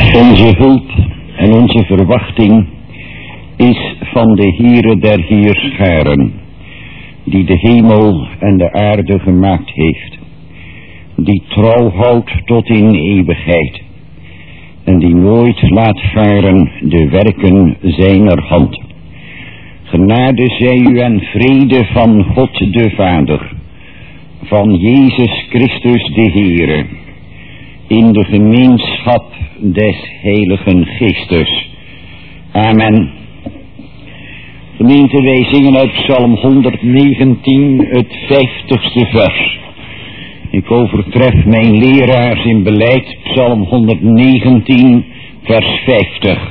Onze hulp en onze verwachting is van de Heere der Heerscharen, die de hemel en de aarde gemaakt heeft, die trouw houdt tot in eeuwigheid en die nooit laat varen de werken zijner hand. Genade zij u en vrede van God de Vader, van Jezus Christus de Heere, in de gemeenschap des Heiligen Geestes. Amen. Gemeente, wij zingen uit Psalm 119 het 50ste vers. Ik overtref mijn leraars in beleid, Psalm 119 vers 50.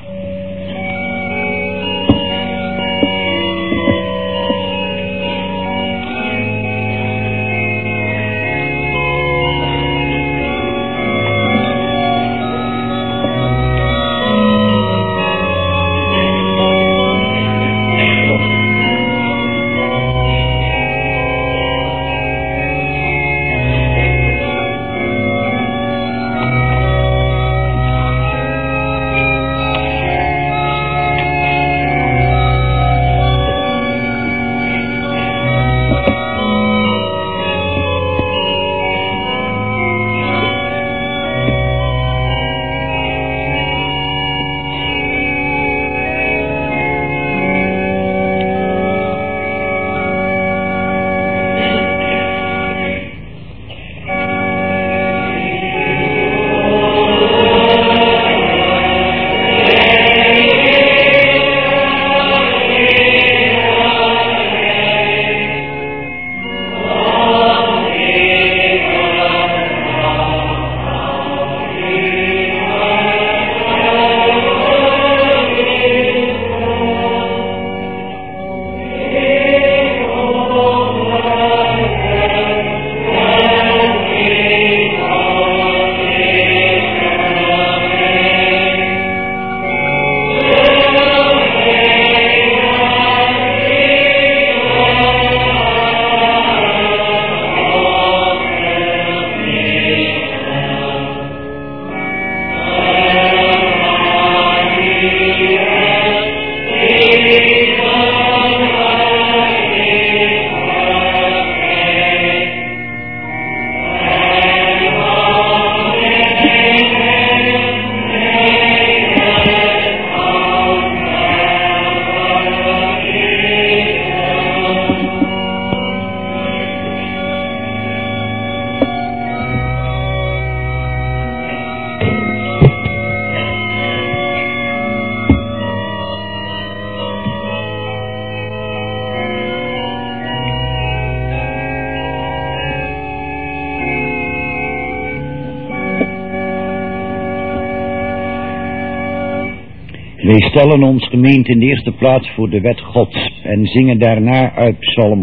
Wij stellen ons gemeente in de eerste plaats voor de wet Gods en zingen daarna uit Psalm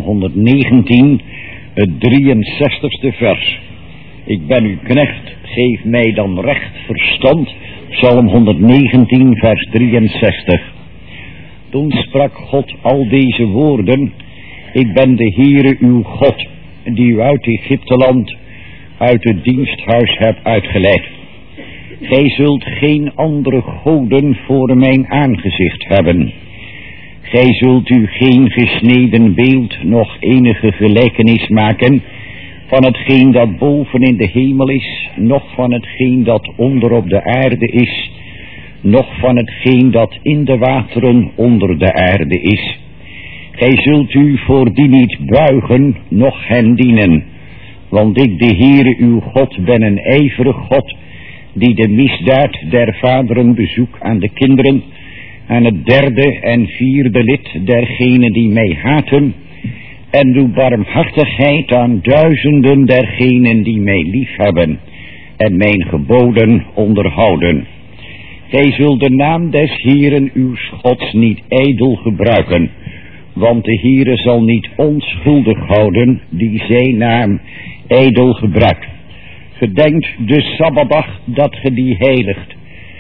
119 het 63ste vers. Ik ben uw knecht, geef mij dan recht verstand. Psalm 119 vers 63. Toen sprak God al deze woorden: ik ben de Heere uw God, die u uit Egypteland, uit het diensthuis hebt uitgeleid. Gij zult geen andere goden voor mijn aangezicht hebben. Gij zult u geen gesneden beeld, noch enige gelijkenis maken van hetgeen dat boven in de hemel is, noch van hetgeen dat onder op de aarde is, noch van hetgeen dat in de wateren onder de aarde is. Gij zult u voor die niet buigen, noch hen dienen. Want ik, de Heere uw God, ben een ijverig God, die de misdaad der vaderen bezoekt aan de kinderen, aan het derde en vierde lid dergenen die mij haten, en doe barmhartigheid aan duizenden dergenen die mij liefhebben en mijn geboden onderhouden. Gij zult de naam des Heeren uw Gods niet ijdel gebruiken, want de Heere zal niet onschuldig houden die zijn naam ijdel gebruikt. Gedenkt de Sabbatdag dat ge die heiligt.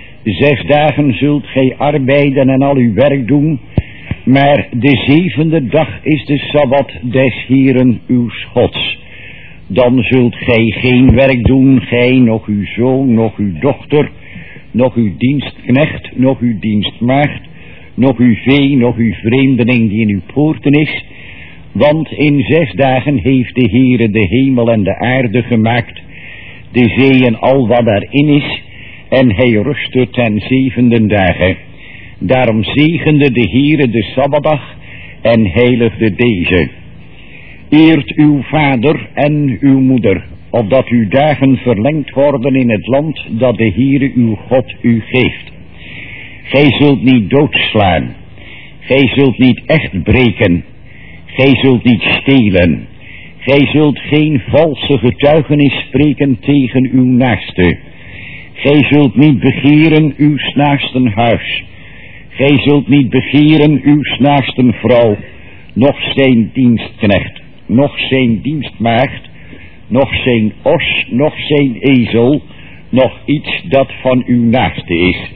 6 dagen zult gij arbeiden en al uw werk doen, maar de 7e dag is de Sabbat des Heeren uw Gods. Dan zult gij geen werk doen, gij, noch uw zoon, noch uw dochter, nog uw dienstknecht, nog uw dienstmaagd, nog uw vee, nog uw vreemdeling die in uw poorten is. Want in 6 dagen heeft de Heere de hemel en de aarde gemaakt, de zee en al wat daarin is, en hij rustte ten 7e dagen. Daarom zegende de Heere de Sabbatdag en heiligde deze. Eert uw vader en uw moeder, opdat uw dagen verlengd worden in het land dat de Heere uw God u geeft. Gij zult niet doodslaan, gij zult niet echt breken, gij zult niet stelen, gij zult geen valse getuigenis spreken tegen uw naaste. Gij zult niet begeren uw naasten huis, gij zult niet begeren uw naasten vrouw, noch zijn dienstknecht, noch zijn dienstmaagd, noch zijn os, noch zijn ezel, noch iets dat van uw naaste is.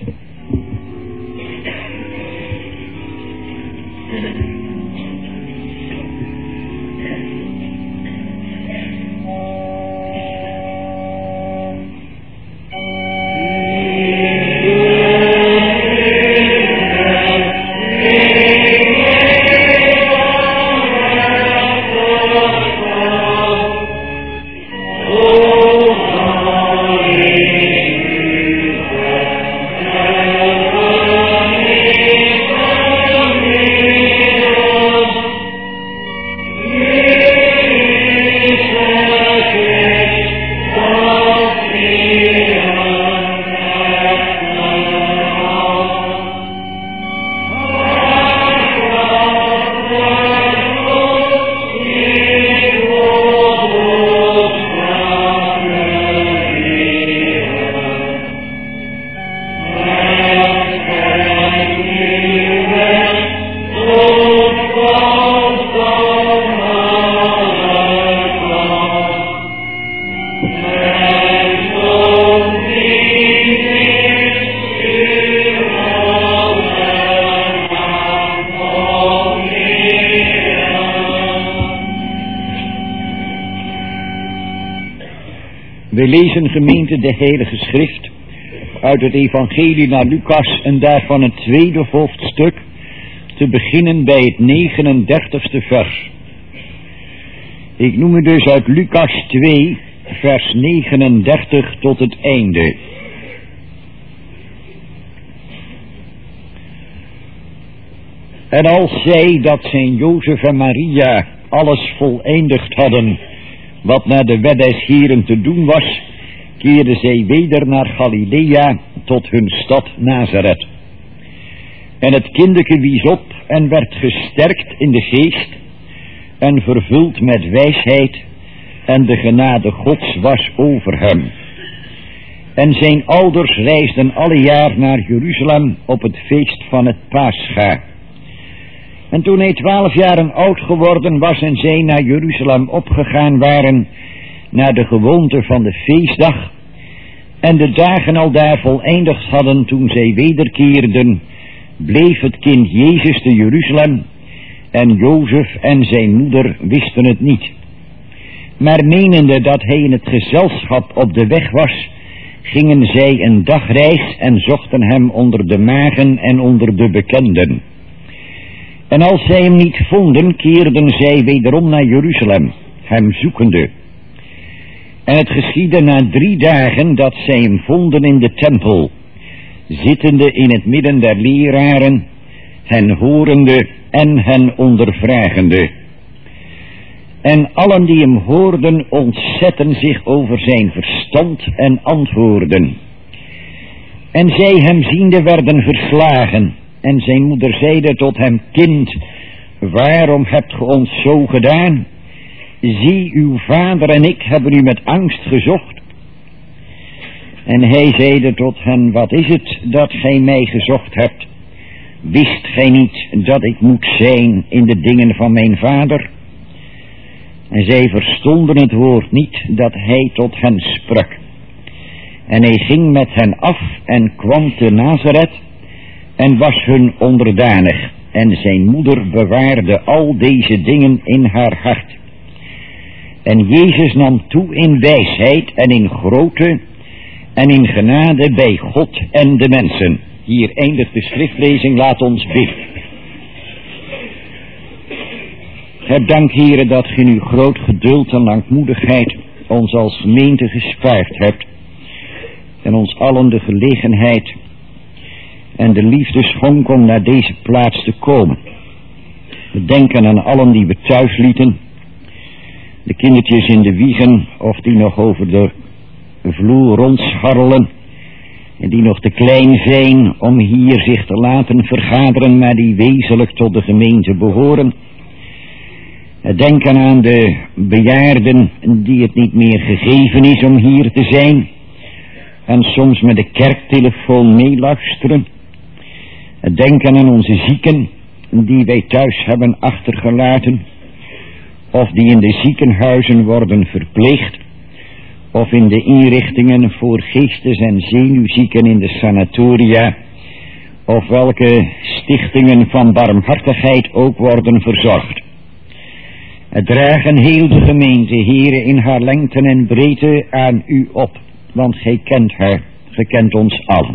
We lezen, gemeente, de Heilige Schrift uit het Evangelie naar Lucas en daarvan het 2e hoofdstuk, te beginnen bij het 39ste vers. Ik noem het dus uit Lucas 2, vers 39 tot het einde. En als zij dat zijn Jozef en Maria alles voleindigd hadden wat naar de wet des Heeren te doen was, keerden zij weder naar Galilea tot hun stad Nazareth. En het kindeke wies op en werd gesterkt in de geest en vervuld met wijsheid, en de genade Gods was over hem. En zijn ouders reisden alle jaar naar Jeruzalem op het feest van het Pascha. En toen hij 12 jaren oud geworden was en zij naar Jeruzalem opgegaan waren, naar de gewoonte van de feestdag, en de dagen al daar voleindigd hadden toen zij wederkeerden, bleef het kind Jezus te Jeruzalem, en Jozef en zijn moeder wisten het niet. Maar menende dat hij in het gezelschap op de weg was, gingen zij een dagreis en zochten hem onder de magen en onder de bekenden. En als zij hem niet vonden, keerden zij wederom naar Jeruzalem, hem zoekende. En het geschiedde na 3 dagen dat zij hem vonden in de tempel, zittende in het midden der leraren, hen horende en hen ondervragende. En allen die hem hoorden ontzetten zich over zijn verstand en antwoorden. En zij hem ziende werden verslagen. En zijn moeder zeide tot hem: Kind, waarom hebt ge ons zo gedaan? Zie, uw vader en ik hebben u met angst gezocht. En hij zeide tot hen: Wat is het dat gij mij gezocht hebt? Wist gij niet dat ik moet zijn in de dingen van mijn vader? En zij verstonden het woord niet dat hij tot hen sprak. En hij ging met hen af en kwam te Nazareth en was hun onderdanig. En zijn moeder bewaarde al deze dingen in haar hart. En Jezus nam toe in wijsheid en in grootte, en in genade bij God en de mensen. Hier eindigt de schriftlezing, laat ons bidden. Heb dank, Heere, dat ge in uw groot geduld en langmoedigheid ons als gemeente gespaard hebt en ons allen de gelegenheid en de liefde schonk om naar deze plaats te komen. We denken aan allen die we thuis lieten, de kindertjes in de wiegen of die nog over de vloer rondscharrelen en die nog te klein zijn om hier zich te laten vergaderen, maar die wezenlijk tot de gemeente behoren. Denken aan de bejaarden die het niet meer gegeven is om hier te zijn en soms met de kerktelefoon meeluisteren. Denken aan onze zieken die wij thuis hebben achtergelaten of die in de ziekenhuizen worden verpleegd of in de inrichtingen voor geestes- en zenuwzieken in de sanatoria of welke stichtingen van barmhartigheid ook worden verzorgd. Het dragen heel de gemeente, Heere, in haar lengte en breedte aan u op, want gij kent haar, gij kent ons allen.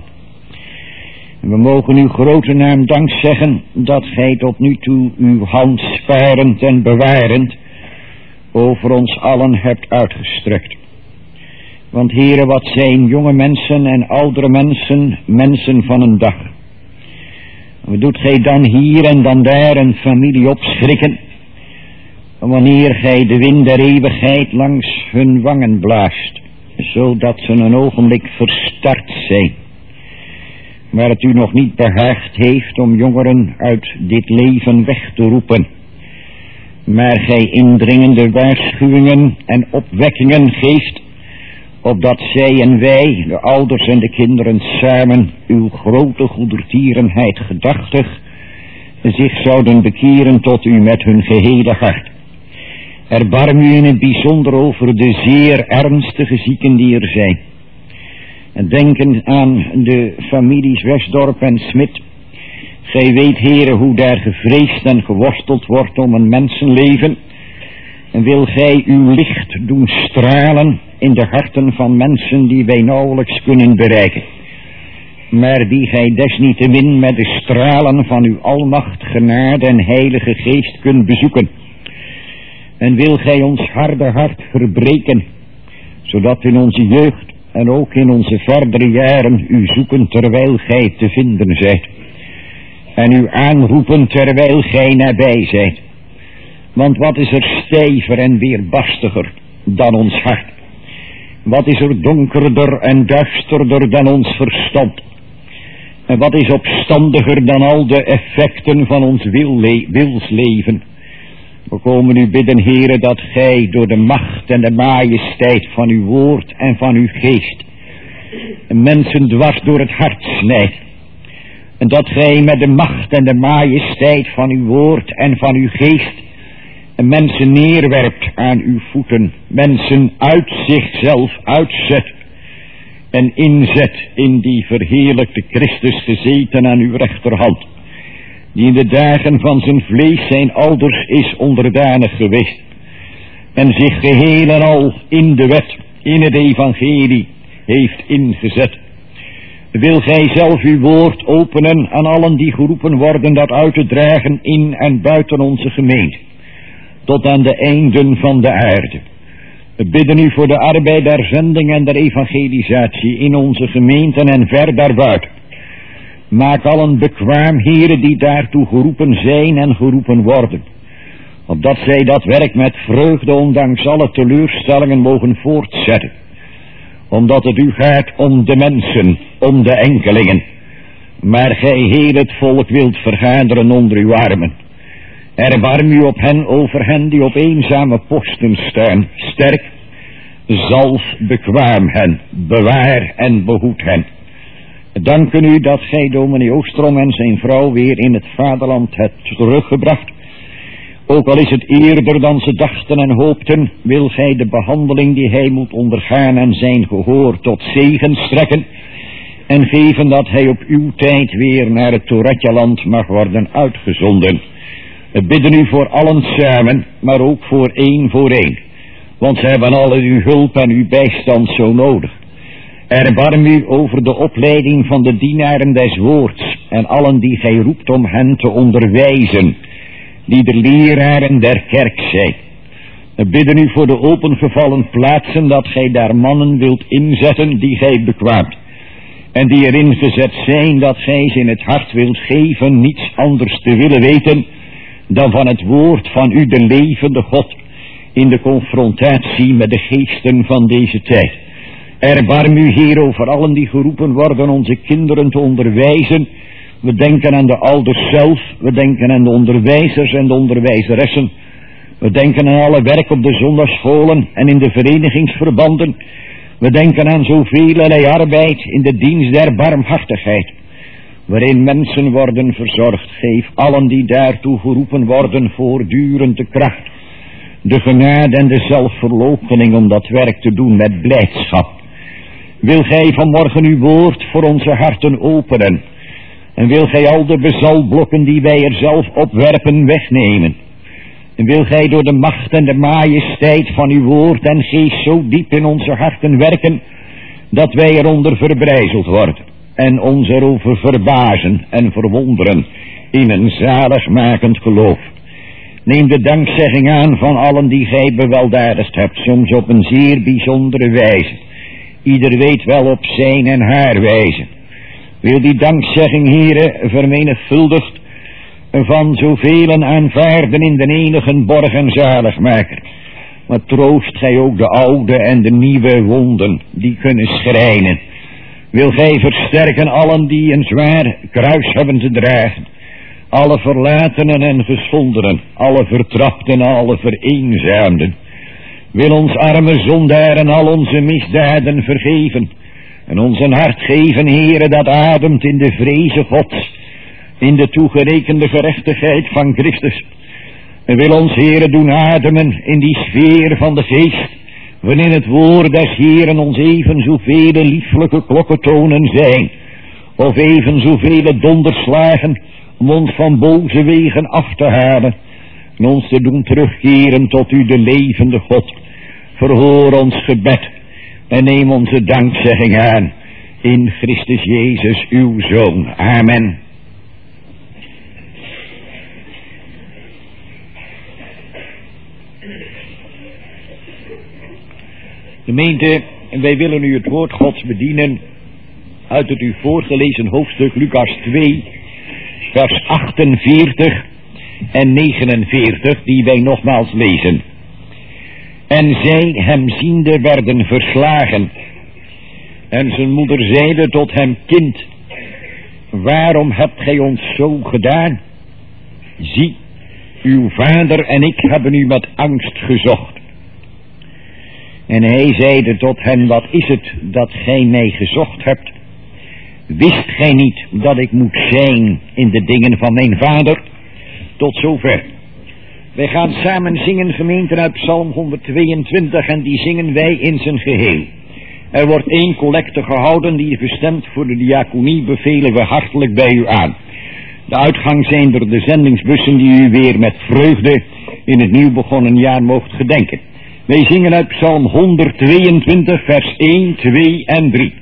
En we mogen uw grote naam dank zeggen dat gij tot nu toe uw hand sparend en bewarend over ons allen hebt uitgestrekt. Want, Heere, wat zijn jonge mensen en oudere mensen, mensen van een dag. Wat doet gij dan hier en dan daar een familie opschrikken, wanneer gij de wind der eeuwigheid langs hun wangen blaast, zodat ze een ogenblik verstard zijn. Maar het u nog niet behaagd heeft om jongeren uit dit leven weg te roepen, maar gij indringende waarschuwingen en opwekkingen geeft, opdat zij en wij, de ouders en de kinderen samen, uw grote goedertierenheid gedachtig, zich zouden bekeren tot u met hun gehele hart. Erbarm u in het bijzonder over de zeer ernstige zieken die er zijn. En denken aan de families Westdorp en Smit. Gij weet, Heere, hoe daar gevreesd en geworsteld wordt om een mensenleven. En wil gij uw licht doen stralen in de harten van mensen die wij nauwelijks kunnen bereiken, maar die gij desniettemin met de stralen van uw almacht, genade en heilige geest kunt bezoeken. En wil gij ons harde hart verbreken, zodat in onze jeugd en ook in onze verdere jaren u zoeken terwijl gij te vinden zijt, en u aanroepen terwijl gij nabij zijt. Want wat is er stijver en weerbarstiger dan ons hart? Wat is er donkerder en duisterder dan ons verstand? En wat is opstandiger dan al de effecten van ons wilsleven? We komen u bidden, Heere, dat gij door de macht en de majesteit van uw woord en van uw geest mensen dwars door het hart snijdt. En dat gij met de macht en de majesteit van uw woord en van uw geest mensen neerwerpt aan uw voeten, mensen uit zichzelf uitzet en inzet in die verheerlijkte Christus gezeten aan uw rechterhand, die in de dagen van zijn vlees zijn ouders is onderdanig geweest en zich geheel en al in de wet, in het evangelie heeft ingezet. Wil gij zelf uw woord openen aan allen die geroepen worden dat uit te dragen in en buiten onze gemeente, tot aan de einden van de aarde. We bidden u voor de arbeid der zending en der evangelisatie in onze gemeenten en ver daarbuiten. Maak allen bekwaam, Heere, die daartoe geroepen zijn en geroepen worden, opdat zij dat werk met vreugde ondanks alle teleurstellingen mogen voortzetten, omdat het u gaat om de mensen, om de enkelingen, maar gij heel het volk wilt vergaderen onder uw armen. Erbarm u op hen, over hen die op eenzame posten staan, sterk, zalf, bekwaam hen, bewaar en behoed hen. Danken u dat gij dominee Oostrom en zijn vrouw weer in het vaderland hebt teruggebracht. Ook al is het eerder dan ze dachten en hoopten, wil gij de behandeling die hij moet ondergaan en zijn gehoor tot zegen strekken en geven dat hij op uw tijd weer naar het Toeratjaland mag worden uitgezonden. We bidden u voor allen samen, maar ook voor één, want ze hebben alle uw hulp en uw bijstand zo nodig. Erbarm u over de opleiding van de dienaren des woords en allen die gij roept om hen te onderwijzen, die de leraren der kerk zijn. We bidden u voor de opengevallen plaatsen dat gij daar mannen wilt inzetten die gij bekwaamt. En die erin gezet zijn dat gij ze in het hart wilt geven niets anders te willen weten dan van het woord van u de levende God in de confrontatie met de geesten van deze tijd. Erbarm u, Heer, over allen die geroepen worden onze kinderen te onderwijzen. We denken aan de ouders zelf, we denken aan de onderwijzers en de onderwijzeressen. We denken aan alle werk op de zondagscholen en in de verenigingsverbanden. We denken aan zoveel arbeid in de dienst der barmhartigheid, waarin mensen worden verzorgd. Geef allen die daartoe geroepen worden voortdurend de kracht, de genade en de zelfverloochening om dat werk te doen met blijdschap. Wil gij vanmorgen uw woord voor onze harten openen en wil gij al de bezalblokken die wij er zelf opwerpen wegnemen. En wil gij door de macht en de majesteit van uw woord en geest zo diep in onze harten werken, dat wij eronder verbrijzeld worden en ons erover verbazen en verwonderen in een zaligmakend geloof. Neem de dankzegging aan van allen die gij beweldadigd hebt, soms op een zeer bijzondere wijze. Ieder weet wel op zijn en haar wijze. Wil die dankzegging, Heere, vermenigvuldigd van zoveel aanvaarden in de enige borg en zaligmaker. Maar troost gij ook de oude en de nieuwe wonden die kunnen schrijnen. Wil gij versterken allen die een zwaar kruis hebben te dragen. Alle verlatenen en geschondenen, alle vertrapten, alle vereenzaamden. Wil ons arme zondaren al onze misdaden vergeven. En ons een hart geven, Heere, dat ademt in de vreze Gods, in de toegerekende gerechtigheid van Christus. En wil ons, Heere, doen ademen in die sfeer van de geest, waarin het woord des Heeren ons even zoveel lieflijke klokkentonen zijn, of even zoveel donderslagen om ons van boze wegen af te halen en ons te doen terugkeren tot u de levende God. Verhoor ons gebed en neem onze dankzegging aan in Christus Jezus uw Zoon. Amen. Gemeente, wij willen u het woord Gods bedienen uit het u voorgelezen hoofdstuk Lucas 2, vers 48 en 49, die wij nogmaals lezen. En zij, hem ziende, werden verslagen. En zijn moeder zeide tot hem: kind, waarom hebt gij ons zo gedaan? Zie, uw vader en ik hebben u met angst gezocht. En hij zeide tot hen: wat is het dat gij mij gezocht hebt? Wist gij niet dat ik moet zijn in de dingen van mijn vader? Tot zover. Wij gaan samen zingen, gemeente, uit Psalm 122 en die zingen wij in zijn geheel. Er wordt 1 collecte gehouden die bestemd voor de diaconie, bevelen we hartelijk bij u aan. De uitgang zijn er de zendingsbussen die u weer met vreugde in het nieuw begonnen jaar moogt gedenken. Wij zingen uit Psalm 122 vers 1, 2 en 3.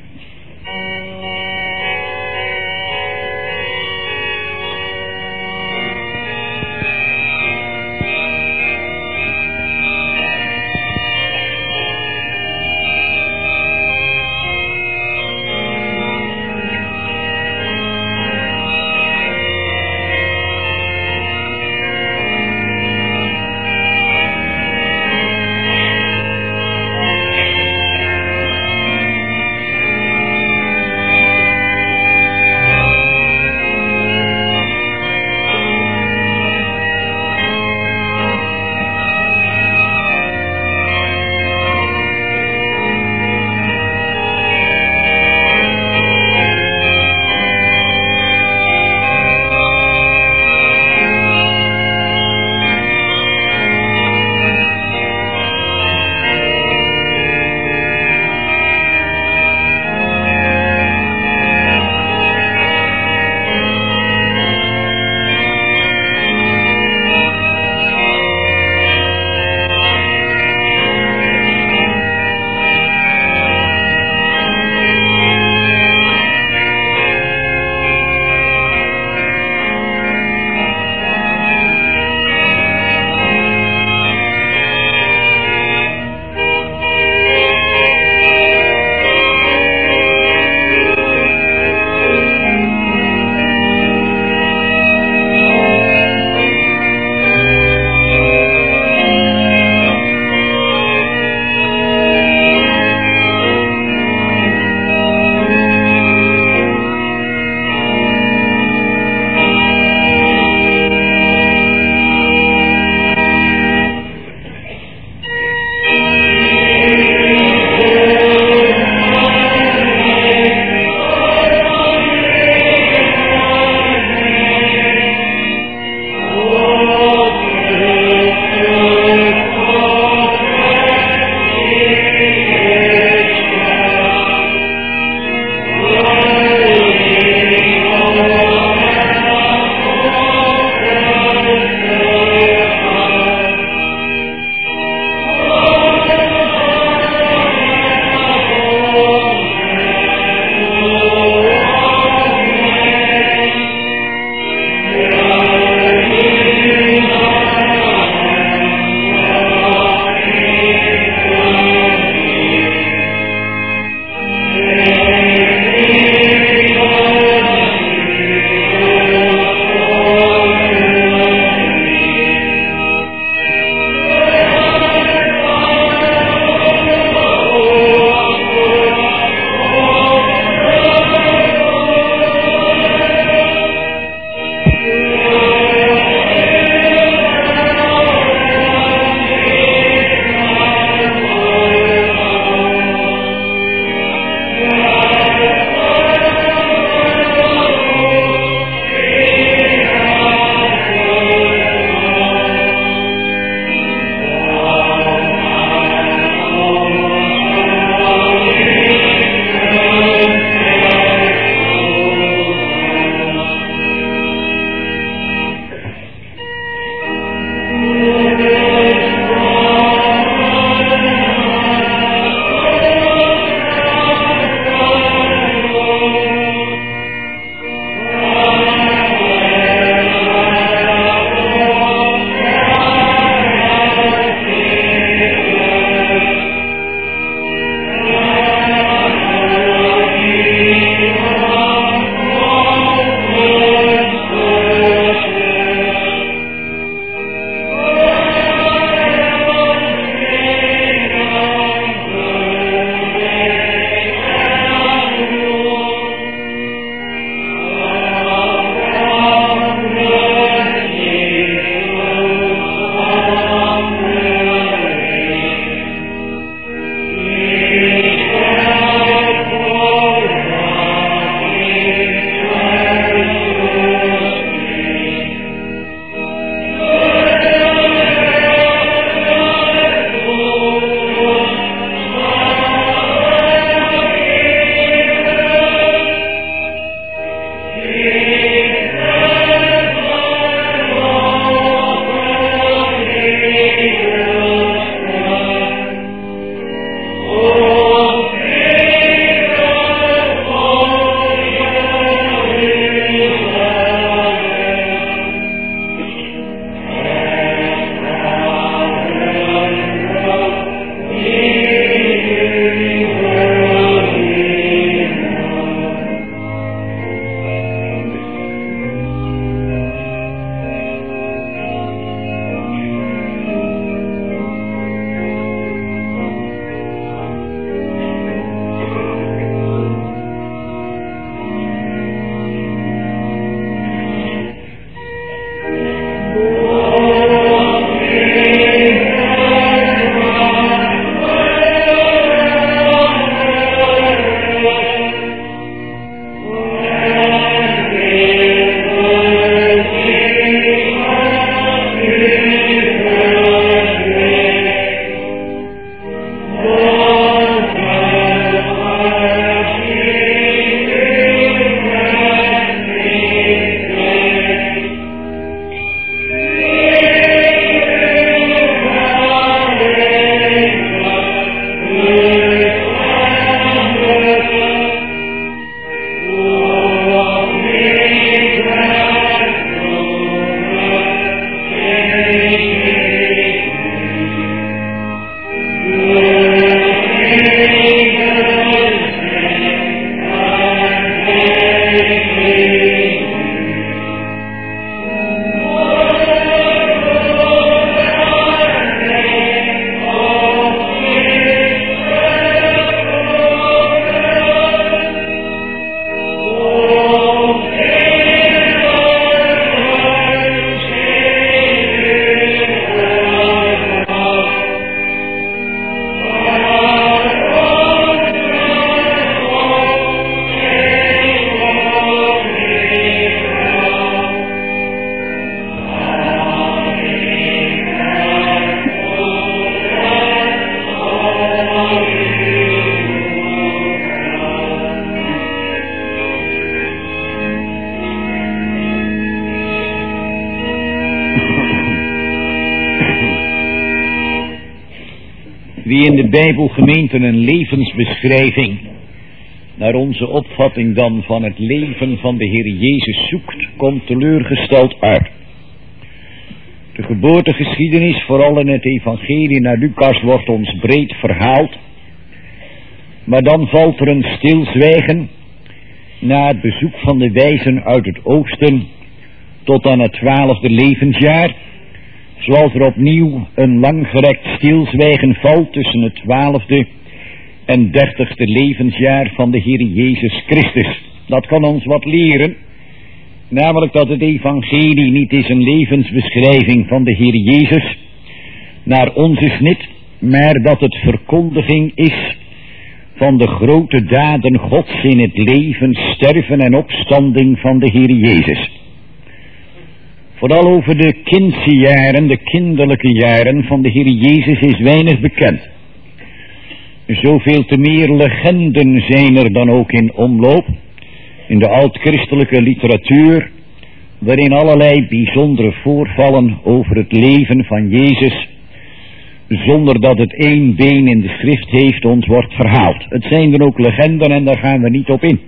Wie in de Bijbelgemeente een levensbeschrijving naar onze opvatting dan van het leven van de Heer Jezus zoekt, komt teleurgesteld uit. De geboortegeschiedenis, vooral in het evangelie naar Lucas, wordt ons breed verhaald. Maar dan valt er een stilzwijgen na het bezoek van de wijzen uit het oosten tot aan het 12e levensjaar, zoals er opnieuw een langgerekt stilzwijgen valt tussen het 12e en 30e levensjaar van de Heer Jezus Christus. Dat kan ons wat leren, namelijk dat het evangelie niet is een levensbeschrijving van de Heer Jezus naar onze snit, maar dat het verkondiging is van de grote daden Gods in het leven, sterven en opstanding van de Heer Jezus. Vooral over de kindse jaren, de kinderlijke jaren van de Heer Jezus is weinig bekend. Zoveel te meer legenden zijn er dan ook in omloop in de oud-christelijke literatuur, waarin allerlei bijzondere voorvallen over het leven van Jezus, zonder dat het één been in de schrift heeft, ons wordt verhaald. Het zijn dan ook legenden en daar gaan we niet op in.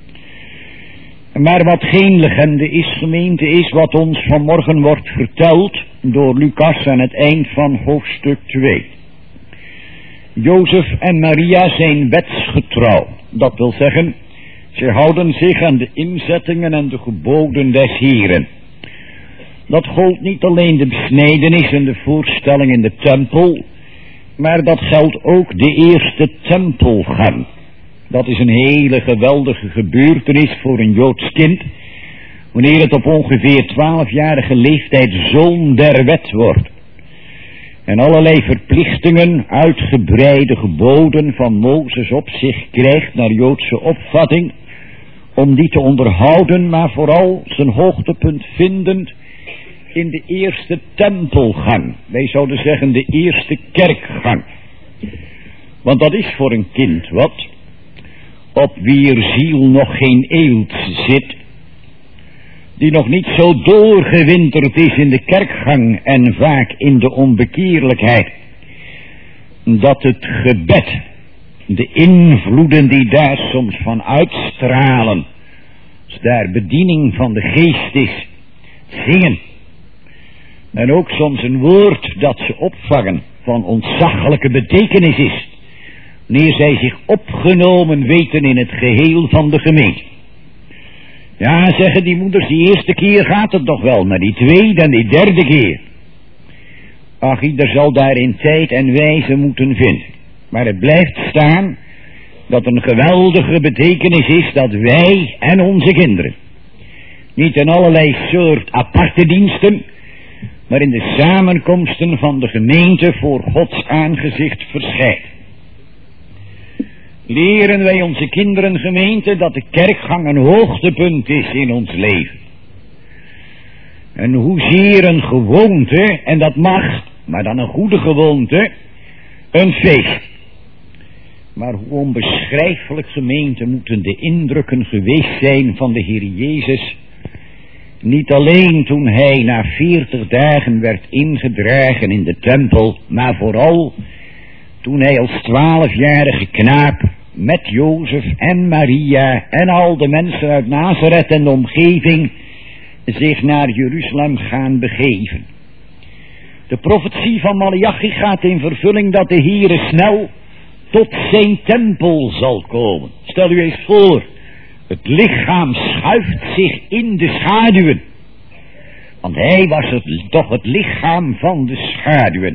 Maar wat geen legende is, gemeente, is wat ons vanmorgen wordt verteld door Lucas aan het eind van hoofdstuk 2. Jozef en Maria zijn wetsgetrouw. Dat wil zeggen, ze houden zich aan de inzettingen en de geboden des Heren. Dat gold niet alleen de besnijdenis en de voorstelling in de tempel, maar dat geldt ook de eerste tempelgang. Dat is een hele geweldige gebeurtenis voor een Joods kind, wanneer het op ongeveer 12-jarige leeftijd zoon der wet wordt. En allerlei verplichtingen, uitgebreide geboden van Mozes op zich krijgt naar Joodse opvatting, om die te onderhouden, maar vooral zijn hoogtepunt vindend in de eerste tempelgang. Wij zouden zeggen de eerste kerkgang. Want dat is voor een kind wat, op wier ziel nog geen eelt zit, die nog niet zo doorgewinterd is in de kerkgang en vaak in de onbekeerlijkheid, dat het gebed, de invloeden die daar soms van uitstralen, als daar bediening van de geest is, zingen, en ook soms een woord dat ze opvangen van ontzaglijke betekenis is, wanneer zij zich opgenomen weten in het geheel van de gemeente. Ja, zeggen die moeders, die eerste keer gaat het toch wel, maar die tweede en die derde keer. Ach, ieder zal daarin tijd en wijze moeten vinden. Maar het blijft staan dat een geweldige betekenis is dat wij en onze kinderen niet in allerlei soort aparte diensten, maar in de samenkomsten van de gemeente voor Gods aangezicht verschijnen. Leren wij onze kinderen, gemeente, dat de kerkgang een hoogtepunt is in ons leven. En hoezeer een gewoonte, en dat mag, maar dan een goede gewoonte, een feest. Maar hoe onbeschrijfelijk, gemeente, moeten de indrukken geweest zijn van de Heer Jezus, niet alleen toen hij na 40 dagen werd ingedragen in de tempel, maar vooral toen hij als 12-jarige knaap met Jozef en Maria en al de mensen uit Nazareth en de omgeving zich naar Jeruzalem gaan begeven. De profetie van Maleachi gaat in vervulling dat de Heere snel tot zijn tempel zal komen. Stel u eens voor, het lichaam schuift zich in de schaduwen. Want hij was toch het lichaam van de schaduwen.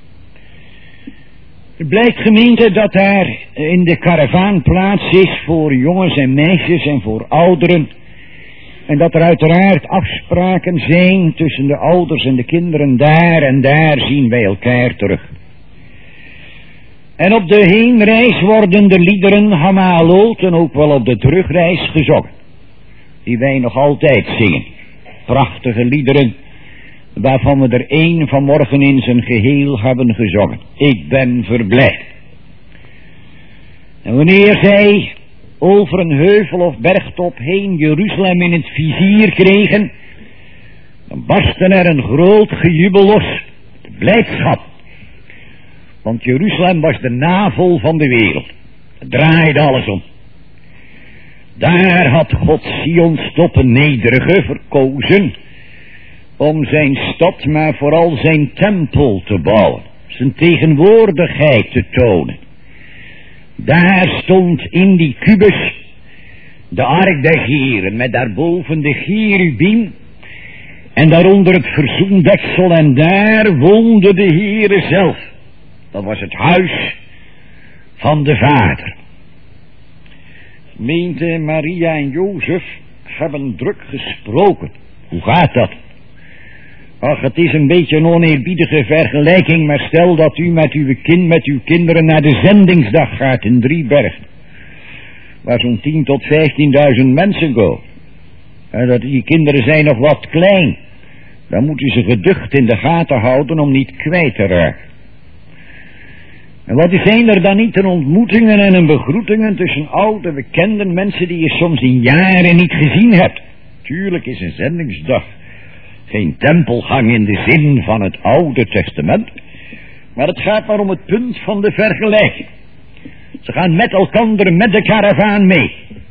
Het blijkt, gemeente, dat daar in de karavaan plaats is voor jongens en meisjes en voor ouderen. En dat er uiteraard afspraken zijn tussen de ouders en de kinderen. Daar en daar zien wij elkaar terug. En op de heenreis worden de liederen Hamaalot en ook wel op de terugreis gezongen. Die wij nog altijd zingen. Prachtige liederen, waarvan we er één vanmorgen in zijn geheel hebben gezongen. Ik ben verblijd. En wanneer zij over een heuvel of bergtop heen Jeruzalem in het vizier kregen, dan barstte er een groot gejubel los, de blijdschap. Want Jeruzalem was de navel van de wereld. Het draaide alles om. Daar had God Sions tot een nederige verkozen om zijn stad, maar vooral zijn tempel te bouwen. Zijn tegenwoordigheid te tonen. Daar stond in die kubus de ark der Heren met daarboven de cherubim en daaronder het verzoendeksel en daar woonde de Heere zelf. Dat was het huis van de Vader. Gemeente, Maria en Jozef hebben druk gesproken. Hoe gaat dat? Ach, het is een beetje een oneerbiedige vergelijking, maar stel dat u met uw kinderen naar de zendingsdag gaat in Driebergen, waar zo'n 10.000 tot 15.000 mensen gaan. En dat die kinderen zijn nog wat klein. Dan moet u ze geducht in de gaten houden om niet kwijt te raken. En wat zijn er dan niet een ontmoetingen en een begroetingen tussen oude bekende mensen die je soms in jaren niet gezien hebt. Tuurlijk is een zendingsdag geen tempelgang in de zin van het Oude Testament, maar het gaat maar om het punt van de vergelijking. Ze gaan met elkander met de karavaan mee.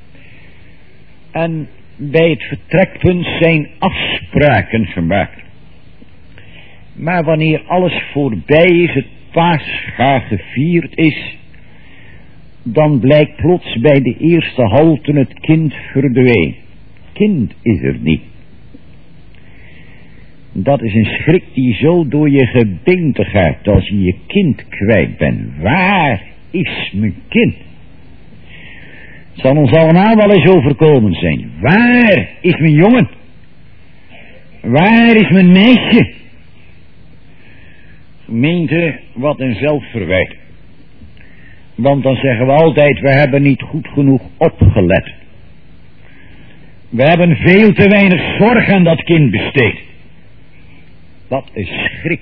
En bij het vertrekpunt zijn afspraken gemaakt. Maar wanneer alles voorbij is, het Pascha gevierd is, dan blijkt plots bij de eerste halte het kind verdwenen. Kind is er niet. Dat is een schrik die zo door je gebeente gaat als je je kind kwijt bent. Waar is mijn kind? Het zal ons allemaal wel eens overkomen zijn. Waar is mijn jongen? Waar is mijn meisje? Gemeente, wat een zelfverwijt. Want dan zeggen we altijd, we hebben niet goed genoeg opgelet. We hebben veel te weinig zorg aan dat kind besteed. Wat een schrik.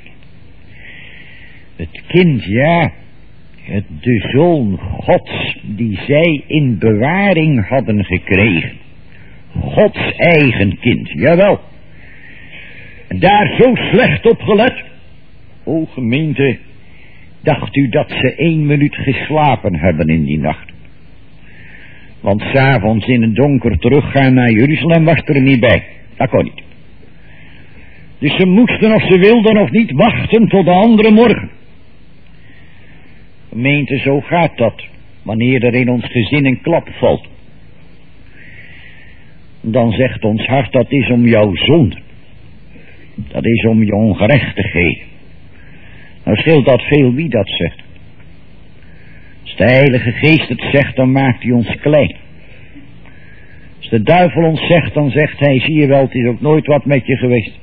Het kind, ja, de Zoon Gods die zij in bewaring hadden gekregen. Gods eigen kind, jawel. En daar zo slecht op gelet. O gemeente, dacht u dat ze 1 minuut geslapen hebben in die nacht? Want 's avonds in het donker teruggaan naar Jeruzalem was er niet bij. Dat kon niet. Dus ze moesten of ze wilden of niet wachten tot de andere morgen. Gemeente, zo gaat dat wanneer er in ons gezin een klap valt. Dan zegt ons hart, dat is om jouw zonde. Dat is om je ongerechtigheden. Nou scheelt dat veel wie dat zegt. Als de Heilige Geest het zegt, dan maakt hij ons klein. Als de duivel ons zegt, dan zegt hij, zie je wel, het is ook nooit wat met je geweest.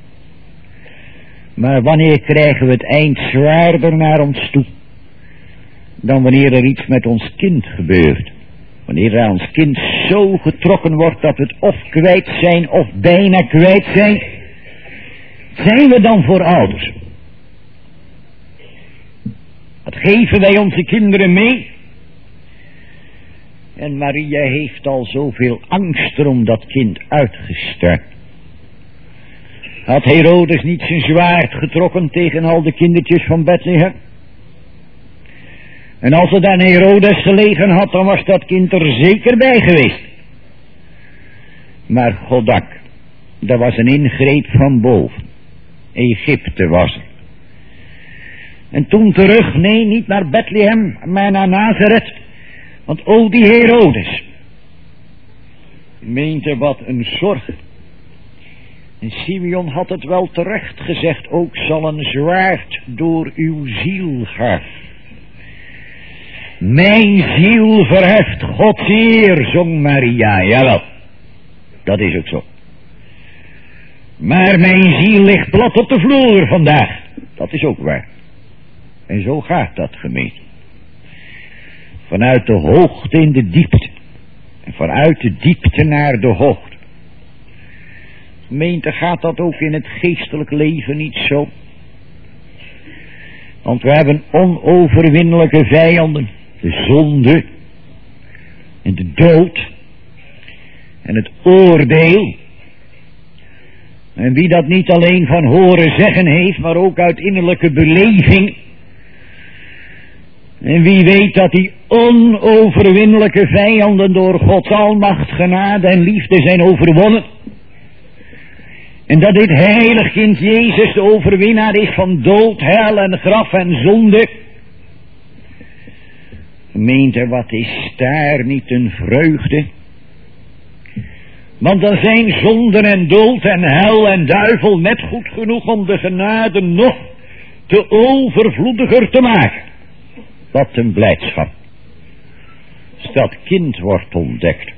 Maar wanneer krijgen we het eind zwaarder naar ons toe dan wanneer er iets met ons kind gebeurt? Wanneer er aan ons kind zo getrokken wordt dat we het of kwijt zijn of bijna kwijt zijn. Zijn we dan voor ouders? Wat geven wij onze kinderen mee? En Maria heeft al zoveel angst om dat kind uitgestart. Had Herodes niet zijn zwaard getrokken tegen al de kindertjes van Bethlehem? En als het aan Herodes gelegen had, dan was dat kind er zeker bij geweest. Maar goddank, er was een ingreep van boven. Egypte was er. En toen terug, nee, niet naar Bethlehem, maar naar Nazareth. Want o, die Herodes. Meente wat een zorg. En Simeon had het wel terecht gezegd, ook zal een zwaard door uw ziel gaan. Mijn ziel verheft Gods eer, zong Maria, jawel. Dat is ook zo. Maar mijn ziel ligt plat op de vloer vandaag. Dat is ook waar. En zo gaat dat, gemeente. Vanuit de hoogte in de diepte. En vanuit de diepte naar de hoogte. Gemeente, gaat dat ook in het geestelijk leven niet zo? Want we hebben onoverwinnelijke vijanden. De zonde. En de dood. En het oordeel. En wie dat niet alleen van horen zeggen heeft, maar ook uit innerlijke beleving. En wie weet dat die onoverwinnelijke vijanden door Gods almacht, genade en liefde zijn overwonnen. En dat dit heilig kind Jezus de overwinnaar is van dood, hel en graf en zonde. Gemeente, wat is daar niet een vreugde? Want dan zijn zonde en dood en hel en duivel net goed genoeg om de genade nog te overvloediger te maken. Wat een blijdschap. Als dat kind wordt ontdekt.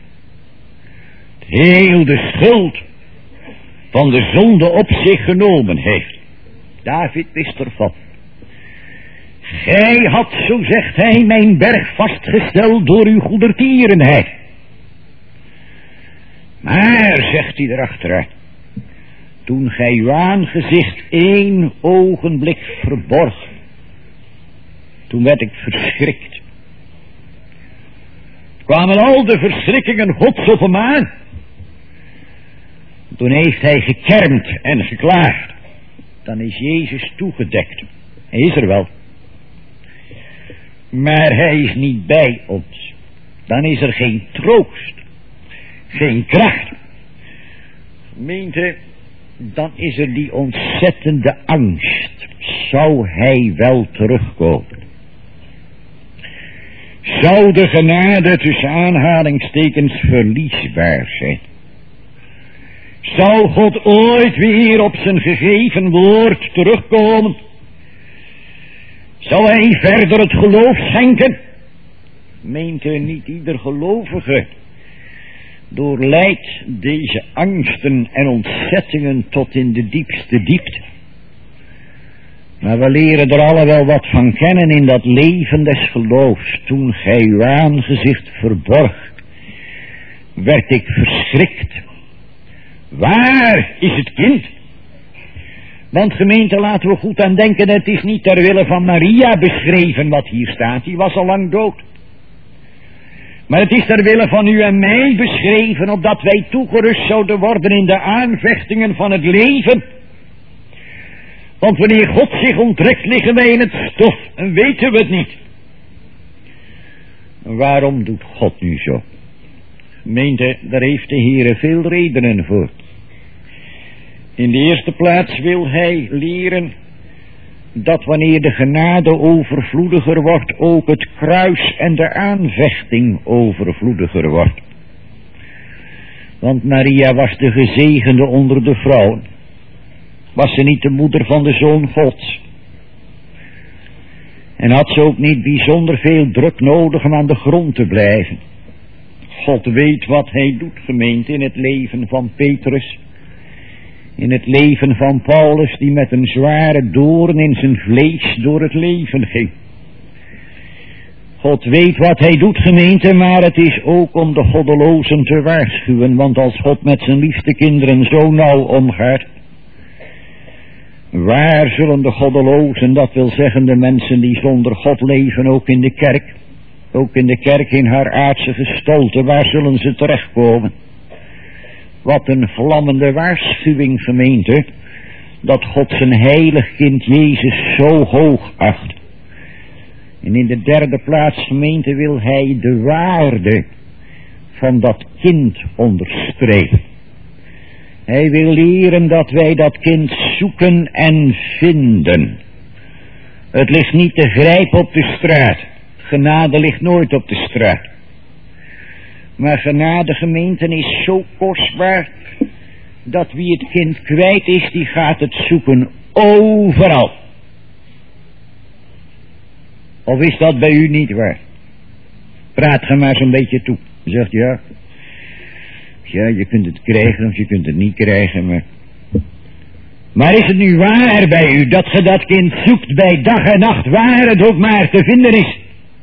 Heel de schuld van de zonde op zich genomen heeft. David wist ervan. Gij had, zo zegt hij, mijn berg vastgesteld door uw goedertierenheid. Maar, zegt hij erachteraan, toen gij uw aangezicht 1 ogenblik verborg, toen werd ik verschrikt. Kwamen al de verschrikkingen Gods op hem aan. Toen heeft hij gekermd en geklaagd. Dan is Jezus toegedekt. Hij is er wel. Maar hij is niet bij ons. Dan is er geen troost. Geen kracht. Gemeente, dan is er die ontzettende angst. Zou hij wel terugkomen? Zou de genade tussen aanhalingstekens verliesbaar zijn? Zou God ooit weer op zijn gegeven woord terugkomen? Zou hij verder het geloof schenken? Meent u niet ieder gelovige doorlijdt deze angsten en ontzettingen tot in de diepste diepte? Maar we leren er alle wel wat van kennen in dat leven des geloofs. Toen gij uw aangezicht verborg, werd ik verschrikt. Waar is het kind? Want gemeente, laten we goed aan denken, het is niet ter wille van Maria beschreven wat hier staat, die was al lang dood. Maar het is ter wille van u en mij beschreven, opdat wij toegerust zouden worden in de aanvechtingen van het leven. Want wanneer God zich onttrekt, liggen wij in het stof en weten we het niet. Waarom doet God nu zo? Gemeente, daar heeft de Heere veel redenen voor. In de eerste plaats wil hij leren dat wanneer de genade overvloediger wordt, ook het kruis en de aanvechting overvloediger wordt. Want Maria was de gezegende onder de vrouwen. Was ze niet de moeder van de Zoon Gods? En had ze ook niet bijzonder veel druk nodig om aan de grond te blijven? God weet wat hij doet, gemeente, in het leven van Petrus. In het leven van Paulus, die met een zware doorn in zijn vlees door het leven ging. God weet wat hij doet, gemeente, maar het is ook om de goddelozen te waarschuwen. Want als God met zijn liefste kinderen zo nauw omgaat, waar zullen de goddelozen, dat wil zeggen de mensen die zonder God leven, ook in de kerk in haar aardse gestalte, waar zullen ze terechtkomen? Wat een vlammende waarschuwing, gemeente, dat God zijn heilig kind Jezus zo hoog acht. En in de derde plaats, gemeente, wil hij de waarde van dat kind onderstrepen. Hij wil leren dat wij dat kind zoeken en vinden. Het ligt niet te grijpen op de straat. Genade ligt nooit op de straat. Maar genade, gemeenten, is zo kostbaar dat wie het kind kwijt is, die gaat het zoeken overal. Of is dat bij u niet waar? Praat ge maar zo'n beetje toe. Zegt ja, je kunt het krijgen of je kunt het niet krijgen, maar is het nu waar bij u dat ge dat kind zoekt bij dag en nacht, waar het ook maar te vinden is?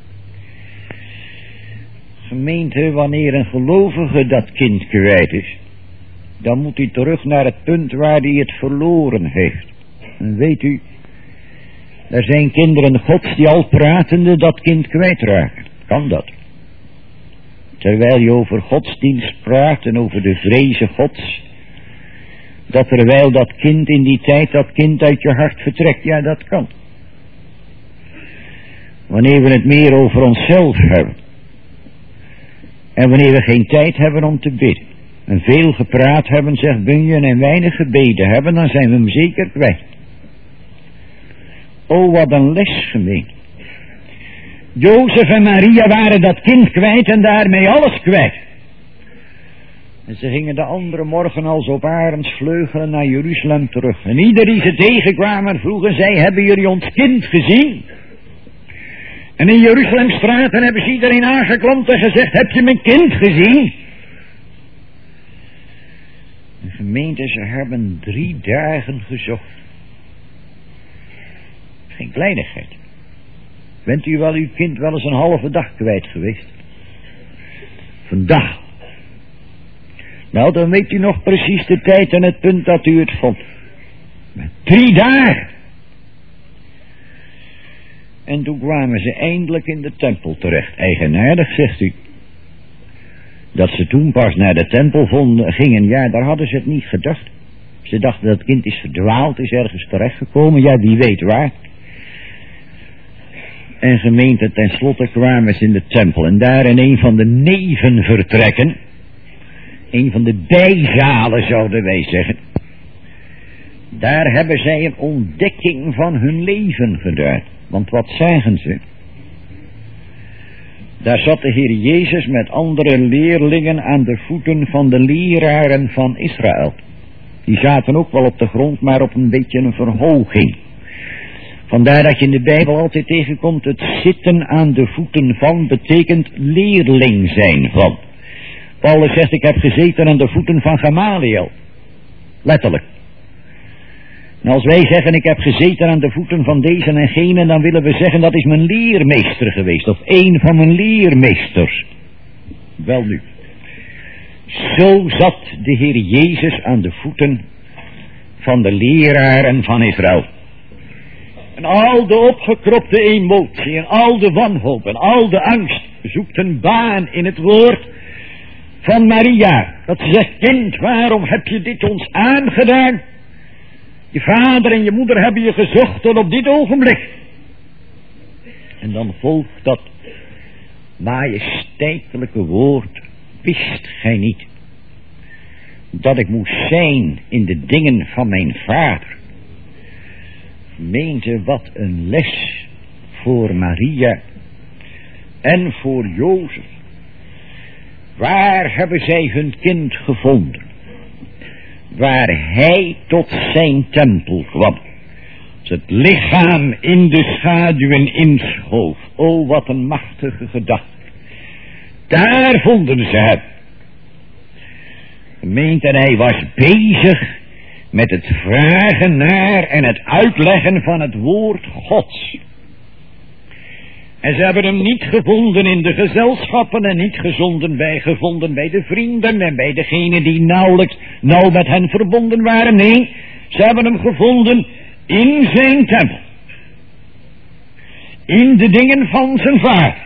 Gemeente, wanneer een gelovige dat kind kwijt is, dan moet hij terug naar het punt waar hij het verloren heeft. En weet u, er zijn kinderen Gods die al pratende dat kind kwijtraken. Kan dat? Terwijl je over godsdienst praat en over de vrezen Gods, dat terwijl dat kind in die tijd dat kind uit je hart vertrekt, ja, dat kan. Wanneer we het meer over onszelf hebben. En wanneer we geen tijd hebben om te bidden. En veel gepraat hebben, zegt Bunyan, en weinig gebeden hebben, dan zijn we hem zeker kwijt. Oh, wat een les, gemeen. Jozef en Maria waren dat kind kwijt en daarmee alles kwijt. En ze gingen de andere morgen als op arendsvleugelen naar Jeruzalem terug. En ieder die ze tegenkwamen vroegen zij, hebben jullie ons kind gezien? En in Jeruzalemstraten hebben ze iedereen aangeklompt en gezegd, heb je mijn kind gezien? De gemeente, ze hebben 3 dagen gezocht. Geen kleinigheid. Bent u wel uw kind wel eens een halve dag kwijt geweest? Vandaag. Nou, dan weet u nog precies de tijd en het punt dat u het vond. 3 dagen. En toen kwamen ze eindelijk in de tempel terecht. Eigenaardig, zegt u. Dat ze toen pas naar de tempel gingen, ja, daar hadden ze het niet gedacht. Ze dachten dat het kind is verdwaald, is ergens terechtgekomen, ja, wie weet waar. En gemeente, tenslotte kwamen ze in de tempel. En daar in een van de nevenvertrekken, een van de bijzalen zouden wij zeggen, daar hebben zij een ontdekking van hun leven gedaan. Want wat zagen ze? Daar zat de Heer Jezus met andere leerlingen aan de voeten van de leraren van Israël. Die zaten ook wel op de grond, maar op een beetje een verhoging. Vandaar dat je in de Bijbel altijd tegenkomt, het zitten aan de voeten van betekent leerling zijn van. Paulus zegt, ik heb gezeten aan de voeten van Gamaliel. Letterlijk. En als wij zeggen, ik heb gezeten aan de voeten van deze en gene, dan willen we zeggen, dat is mijn leermeester geweest. Of een van mijn leermeesters. Wel nu. Zo zat de Heer Jezus aan de voeten van de leraren van Israël. En al de opgekropte emotie en al de wanhoop en al de angst zoekt een baan in het woord van Maria. Dat ze zegt, kind, waarom heb je dit ons aangedaan? Je vader en je moeder hebben je gezocht tot op dit ogenblik. En dan volgt dat majesteitelijke woord. Wist gij niet dat ik moest zijn in de dingen van mijn vader? Meente, wat een les voor Maria en voor Jozef. Waar hebben zij hun kind gevonden? Waar hij tot zijn tempel kwam. Het lichaam in de schaduwen inschoof. O, wat een machtige gedachte. Daar vonden ze hem. Gemeente, en hij was bezig met het vragen naar en het uitleggen van het woord Gods. En ze hebben hem niet gevonden in de gezelschappen en niet gevonden bij de vrienden en bij degenen die nauwelijks nauw met hen verbonden waren. Nee, ze hebben hem gevonden in zijn tempel. In de dingen van zijn vader.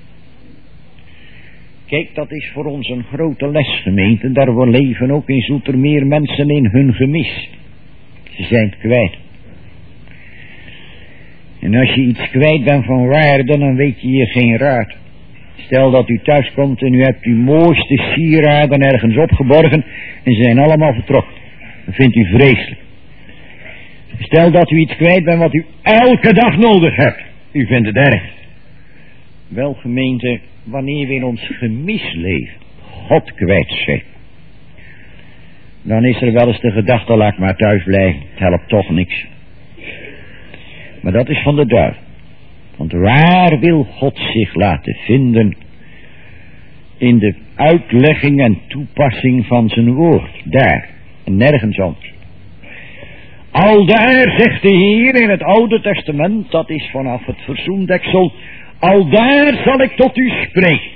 Kijk, dat is voor ons een grote les, gemeente. Daar leven ook in Zoetermeer mensen in hun gemis. Ze zijn het kwijt. En als je iets kwijt bent van waarde, dan weet je hier geen raad. Stel dat u thuis komt en u hebt uw mooiste sieraden ergens opgeborgen en ze zijn allemaal vertrokken. Dat vindt u vreselijk. Stel dat u iets kwijt bent wat u elke dag nodig hebt. U vindt het erg. Wel, gemeente, wanneer we in ons gemis leven, God kwijt zijn, dan is er wel eens de gedachte, laat ik maar thuis blijven, het helpt toch niks. Maar dat is van de duivel. Want waar wil God zich laten vinden? In de uitlegging en toepassing van zijn woord. Daar. En nergens anders. Al daar, zegt de Heer in het Oude Testament, dat is vanaf het verzoendeksel, al daar zal ik tot u spreken.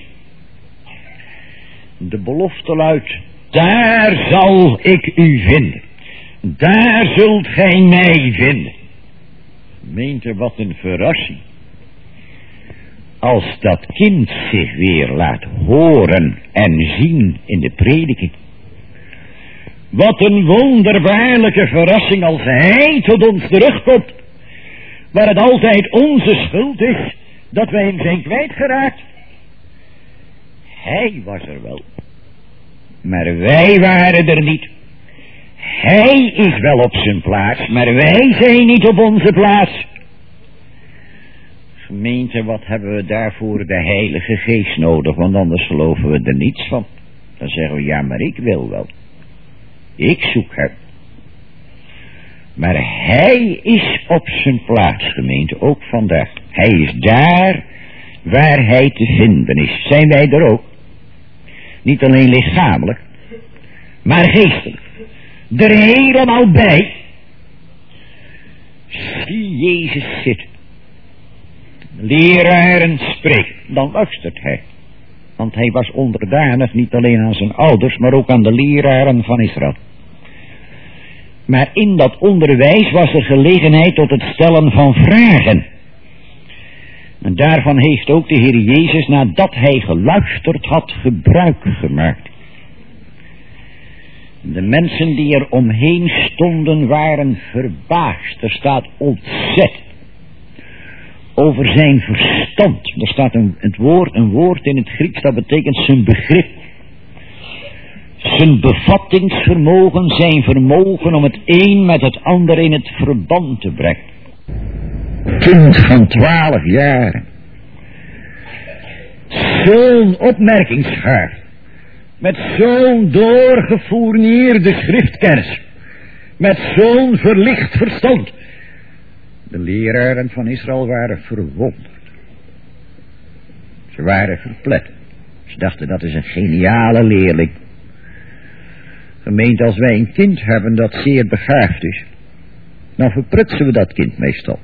De belofte luidt, daar zal ik u vinden. Daar zult gij mij vinden. Meent er wat een verrassing. Als dat kind zich weer laat horen en zien in de prediking. Wat een wonderbaarlijke verrassing als hij tot ons terugkomt. Waar het altijd onze schuld is dat wij hem zijn kwijtgeraakt. Hij was er wel, maar wij waren er niet. Hij is wel op zijn plaats, maar wij zijn niet op onze plaats. Gemeente, wat hebben we daarvoor de Heilige Geest nodig, want anders geloven we er niets van. Dan zeggen we, ja, maar ik wil wel. Ik zoek hem. Maar hij is op zijn plaats, gemeente, ook vandaag. Hij is daar waar hij te vinden is. Zijn wij er ook? Niet alleen lichamelijk, maar geestelijk. Er helemaal bij. Zie Jezus zitten. Leraren spreken. Dan luistert hij. Want hij was onderdanig niet alleen aan zijn ouders, maar ook aan de leraren van Israël. Maar in dat onderwijs was er gelegenheid tot het stellen van vragen. En daarvan heeft ook de Heer Jezus, nadat hij geluisterd had, gebruik gemaakt. De mensen die er omheen stonden waren verbaasd. Er staat ontzet over zijn verstand. Er staat een woord in het Grieks dat betekent zijn begrip. Zijn bevattingsvermogen, zijn vermogen om het een met het ander in het verband te brengen. Kind van 12 jaar. Zo'n opmerkingsgaaf. Met zo'n doorgefourneerde schriftkennis. Met zo'n verlicht verstand. De leraren van Israël waren verwonderd. Ze waren verpletterd. Ze dachten, dat is een geniale leerling. Gemeente, als wij een kind hebben dat zeer begaafd is, dan verprutsen we dat kind meestal.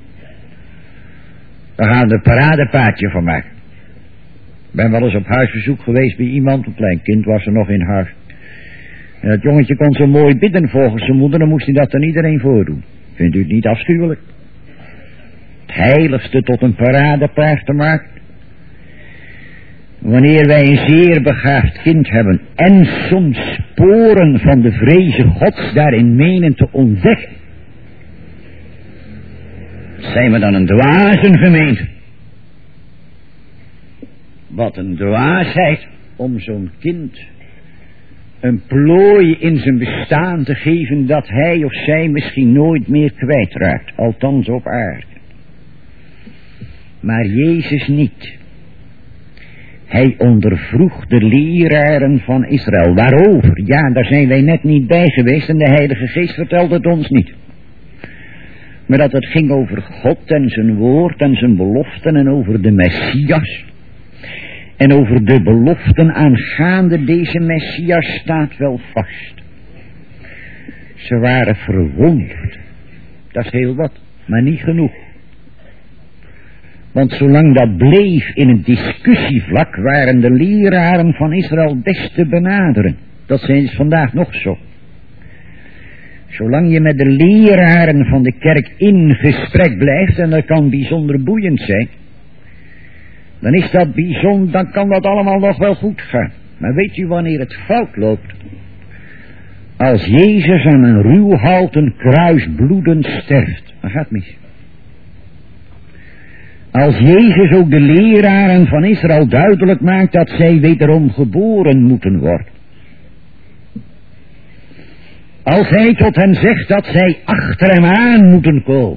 Dan gaan we een paradepaadje van maken. Ik ben wel eens op huisbezoek geweest bij iemand, een klein kind was er nog in huis. En dat jongetje kon zo mooi bidden volgens zijn moeder, dan moest hij dat aan iedereen voordoen. Vindt u het niet afschuwelijk? Het heiligste tot een paradepaard te maken. Wanneer wij een zeer begaafd kind hebben en soms sporen van de vreze Gods daarin menen te ontdekken, zijn we dan een dwazen gemeente? Wat een dwaasheid om zo'n kind een plooi in zijn bestaan te geven dat hij of zij misschien nooit meer kwijtraakt, althans op aarde. Maar Jezus niet. Hij ondervroeg de leraren van Israël. Waarover? Ja, daar zijn wij net niet bij geweest en de Heilige Geest vertelt het ons niet. Maar dat het ging over God en zijn woord en zijn beloften en over de Messias. En over de beloften aangaande deze Messias staat wel vast. Ze waren verwonderd. Dat is heel wat, maar niet genoeg. Want zolang dat bleef in een discussievlak, waren de leraren van Israël best te benaderen. Dat zijn ze vandaag nog zo. Zolang je met de leraren van de kerk in gesprek blijft, en dat kan bijzonder boeiend zijn, dan is dat bijzonder, dan kan dat allemaal nog wel goed gaan. Maar weet u wanneer het fout loopt? Als Jezus aan een ruwhouten kruis bloedend sterft, dan gaat het mis. Als Jezus ook de leraren van Israël duidelijk maakt dat zij wederom geboren moeten worden. Als hij tot hen zegt dat zij achter hem aan moeten komen,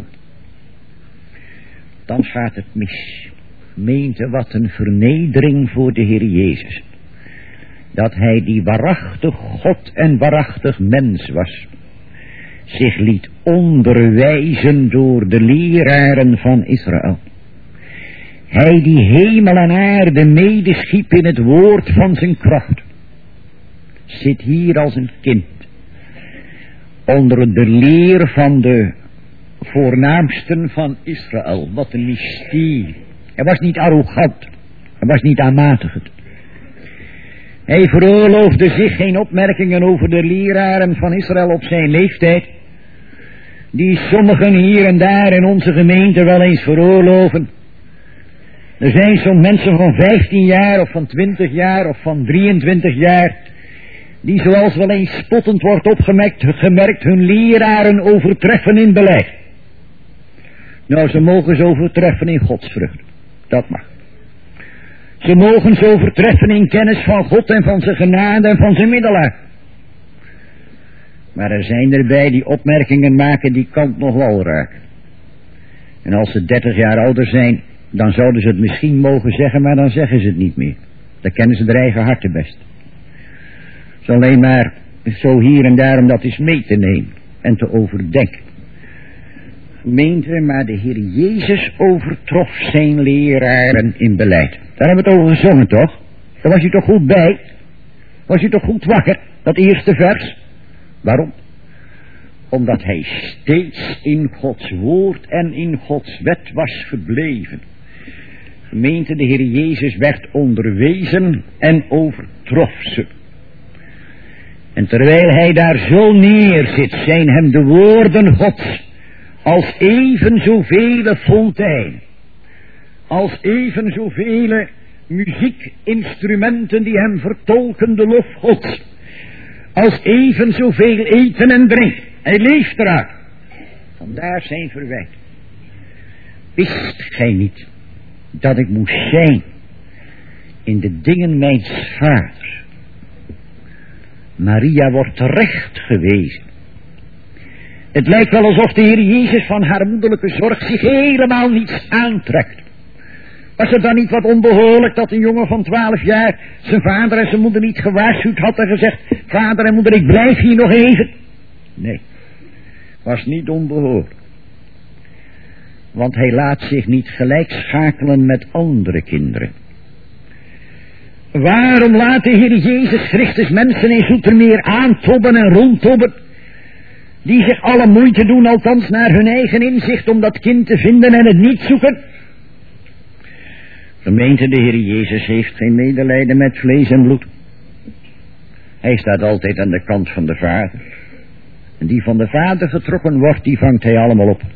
dan gaat het mis. Gemeente, wat een vernedering voor de Heer Jezus. Dat hij die waarachtig God en waarachtig mens was, zich liet onderwijzen door de leraren van Israël. Hij die hemel en aarde medeschiep in het woord van zijn kracht, zit hier als een kind onder de leer van de voornaamsten van Israël. Wat een mysterie. Hij was niet arrogant, hij was niet aanmatigend. Hij veroorloofde zich geen opmerkingen over de leraren van Israël op zijn leeftijd, die sommigen hier en daar in onze gemeente wel eens veroorloven. Er zijn zo'n mensen van 15 jaar of van 20 jaar of van 23 jaar, die zoals wel eens spottend wordt opgemerkt hun leraren overtreffen in beleid. Nou, ze mogen ze overtreffen in godsvrucht. Dat mag. Ze mogen ze overtreffen in kennis van God en van zijn genade en van zijn middelen. Maar er zijn erbij die opmerkingen maken die kant nog wel raken. En als ze 30 jaar ouder zijn, dan zouden ze het misschien mogen zeggen, maar dan zeggen ze het niet meer. Dan kennen ze hun eigen harten best. Het is alleen maar zo hier en daar om dat eens mee te nemen en te overdenken. Gemeente, maar de Heer Jezus overtrof zijn leraren in beleid. Daar hebben we het over gezongen, toch? Daar was u toch goed bij? Was u toch goed wakker, dat eerste vers? Waarom? Omdat hij steeds in Gods woord en in Gods wet was gebleven. Gemeente, de Heer Jezus werd onderwezen en overtrof ze. En terwijl hij daar zo neerzit, zijn hem de woorden Gods als even zoveel fonteinen, als even zoveel muziekinstrumenten die hem vertolken de lof Gods, als even zoveel eten en drinken. Hij leeft eraan. Vandaar zijn verwijt. Wist gij niet dat ik moest zijn in de dingen mijns vaders? Maria wordt terecht gewezen. Het lijkt wel alsof de Heer Jezus van haar moederlijke zorg zich helemaal niets aantrekt. Was het dan niet wat onbehoorlijk dat een jongen van 12 jaar zijn vader en zijn moeder niet gewaarschuwd had en gezegd: vader en moeder, ik blijf hier nog even? Nee, was niet onbehoorlijk. Want hij laat zich niet gelijk schakelen met andere kinderen. Waarom laat de Heer Jezus Christus mensen in Zoetermeer aantobben en rondtobben, die zich alle moeite doen, althans naar hun eigen inzicht, om dat kind te vinden en het niet zoeken? Gemeente, de Heer Jezus heeft geen medelijden met vlees en bloed. Hij staat altijd aan de kant van de Vader. En die van de Vader getrokken wordt, die vangt hij allemaal op.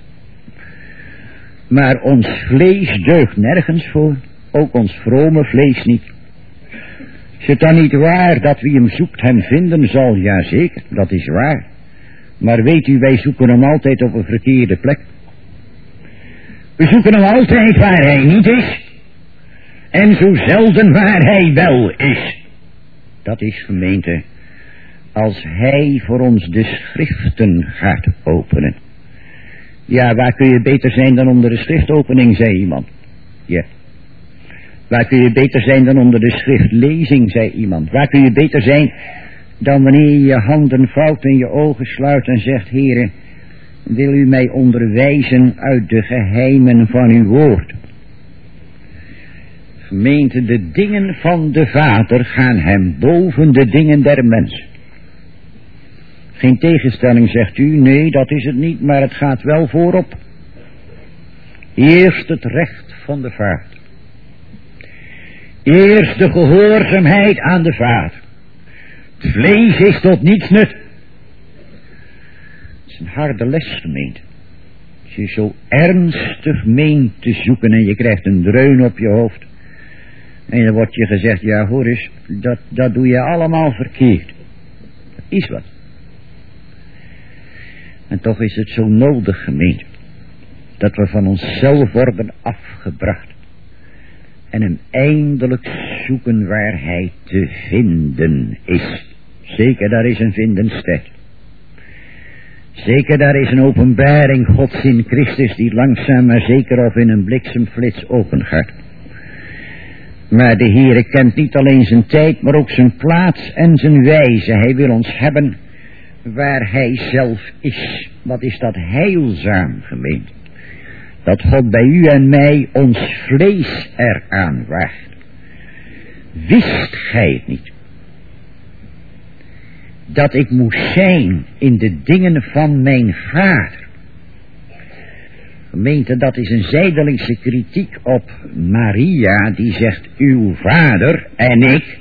Maar ons vlees deugt nergens voor, ook ons vrome vlees niet. Is het dan niet waar dat wie hem zoekt hem vinden zal? Jazeker, dat is waar. Maar weet u, wij zoeken hem altijd op een verkeerde plek. We zoeken hem altijd waar hij niet is. En zo zelden waar hij wel is. Dat is, gemeente, als hij voor ons de schriften gaat openen. Ja, waar kun je beter zijn dan onder de schriftopening, zei iemand. Ja. Waar kun je beter zijn dan onder de schriftlezing, zei iemand. Waar kun je beter zijn dan wanneer je je handen vouwt en je ogen sluit en zegt: Heere, wil u mij onderwijzen uit de geheimen van uw woord? Gemeente, de dingen van de Vader gaan hem boven de dingen der mensen. Geen tegenstelling, zegt u? Nee, dat is het niet, maar het gaat wel voorop. Eerst het recht van de Vader. Eerst de gehoorzaamheid aan de Vader. Het vlees is tot niets nut. Het is een harde les, gemeente. Als je zo ernstig meent te zoeken en je krijgt een dreun op je hoofd. En dan wordt je gezegd: ja, hoor eens, dat doe je allemaal verkeerd. Dat is wat. En toch is het zo nodig, gemeente, dat we van onszelf worden afgebracht en hem eindelijk zoeken waar hij te vinden is. Zeker, daar is een vindenstijd. Zeker, daar is een openbaring Gods in Christus die langzaam maar zeker of in een bliksemflits opengaat. Maar de Heere kent niet alleen zijn tijd, maar ook zijn plaats en zijn wijze. Hij wil ons hebben waar hij zelf is. Wat is dat heilzaam, gemeente? Dat God bij u en mij ons vlees eraan waagt. Wist gij het niet? Dat ik moest zijn in de dingen van mijn Vader. Gemeente, dat is een zijdelingse kritiek op Maria, die zegt: uw vader en ik.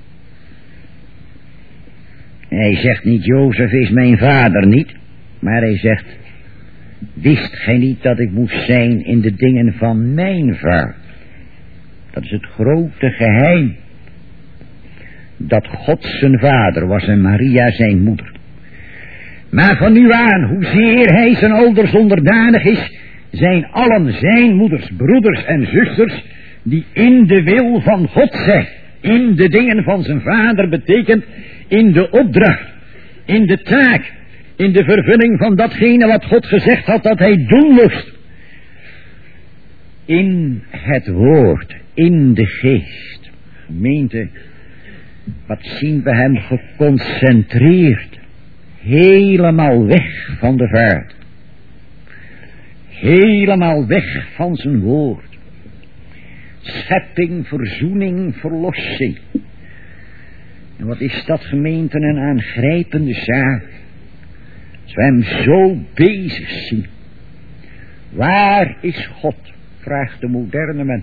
Hij zegt niet: Jozef is mijn vader niet. Maar hij zegt: wist gij niet dat ik moest zijn in de dingen van mijn vader? Dat is het grote geheim. Dat God zijn vader was en Maria zijn moeder. Maar van nu aan, hoezeer hij zijn ouders onderdanig is, zijn allen zijn moeders, broeders en zusters, die in de wil van God zijn, in de dingen van zijn Vader, betekent in de opdracht, in de taak, in de vervulling van datgene wat God gezegd had dat hij doen moest. In het woord, in de geest. Gemeente, wat zien we hem geconcentreerd, helemaal weg van de Vader. Helemaal weg van zijn woord. Schepping, verzoening, verlossing. En wat is dat, gemeente, een aangrijpende zaak. Als we hem zo bezig zien. Waar is God? Vraagt de moderne mens.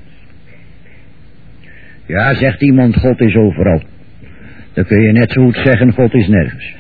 Ja, zegt iemand, God is overal. Dan kun je net zo goed zeggen, God is nergens.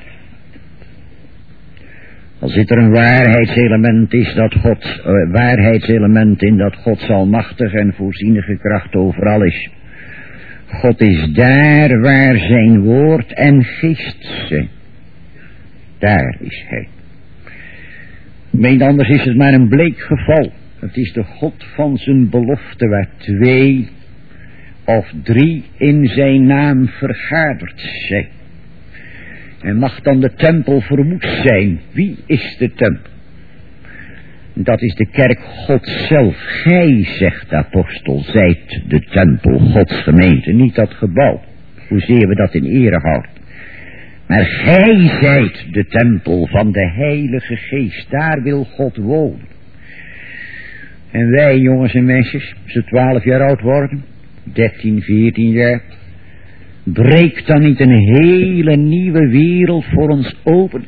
Als dit er een waarheidselement is dat God, waarheidselement in dat Gods almachtige en voorzienige kracht overal is. God is daar waar zijn woord en geest zijn. Daar is hij. Meent anders is het maar een bleek geval. Het is de God van zijn belofte waar 2 of 3 in zijn naam vergaderd zijn. En mag dan de tempel verwoest zijn? Wie is de tempel? Dat is de kerk God zelf. Gij, zegt de apostel, zijt de tempel Gods gemeente, niet dat gebouw. Hoezeer we dat in ere houden. Maar gij zijt de tempel van de Heilige Geest. Daar wil God wonen. En wij, jongens en meisjes, als ze 12 jaar oud worden, 13, 14 jaar, breekt dan niet een hele nieuwe wereld voor ons open?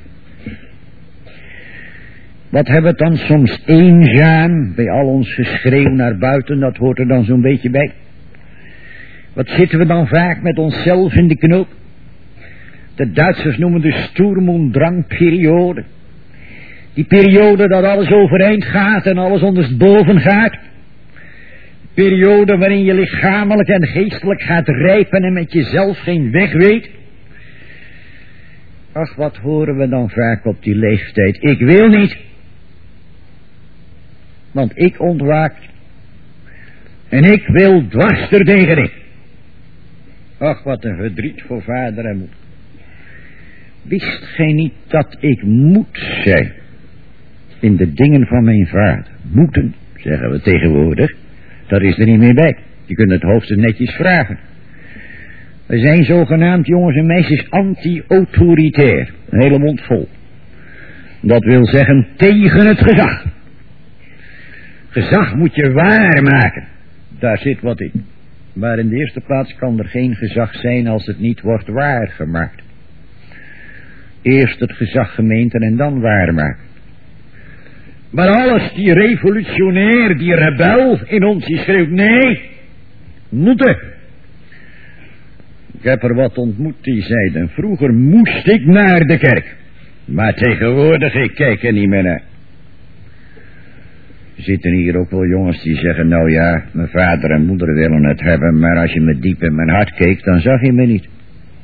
Wat hebben we dan soms eenzaam bij al ons geschreeuw naar buiten, dat hoort er dan zo'n beetje bij. Wat zitten we dan vaak met onszelf in de knoop? De Duitsers noemen de Sturm- und Drang-periode. Die periode dat alles overeind gaat en alles ondersteboven gaat. Periode waarin je lichamelijk en geestelijk gaat rijpen en met jezelf geen weg weet. Ach, wat horen we dan vaak op die leeftijd. Ik wil niet. Want ik ontwaak. En ik wil dwars ertegen. Ach, wat een verdriet voor vader en moeder. Wist gij niet dat ik moet zijn in de dingen van mijn vader? Moeten, zeggen we tegenwoordig. Dat is er niet meer bij. Je kunt het hoogstens netjes vragen. We zijn zogenaamd, jongens en meisjes, anti-autoritair. Een hele mond vol. Dat wil zeggen tegen het gezag. Gezag moet je waarmaken. Daar zit wat in. Maar in de eerste plaats kan er geen gezag zijn als het niet wordt waargemaakt. Eerst het gezag gemeente en dan waarmaken. Maar alles, die revolutionair, die rebel in ons, die schreeuwt nee, moeten. Ik heb er wat ontmoet die zeiden, vroeger moest ik naar de kerk. Maar tegenwoordig, ik kijk er niet meer naar. Er zitten hier ook wel jongens die zeggen, nou ja, mijn vader en moeder willen het hebben, maar als je me diep in mijn hart keek, dan zag je me niet.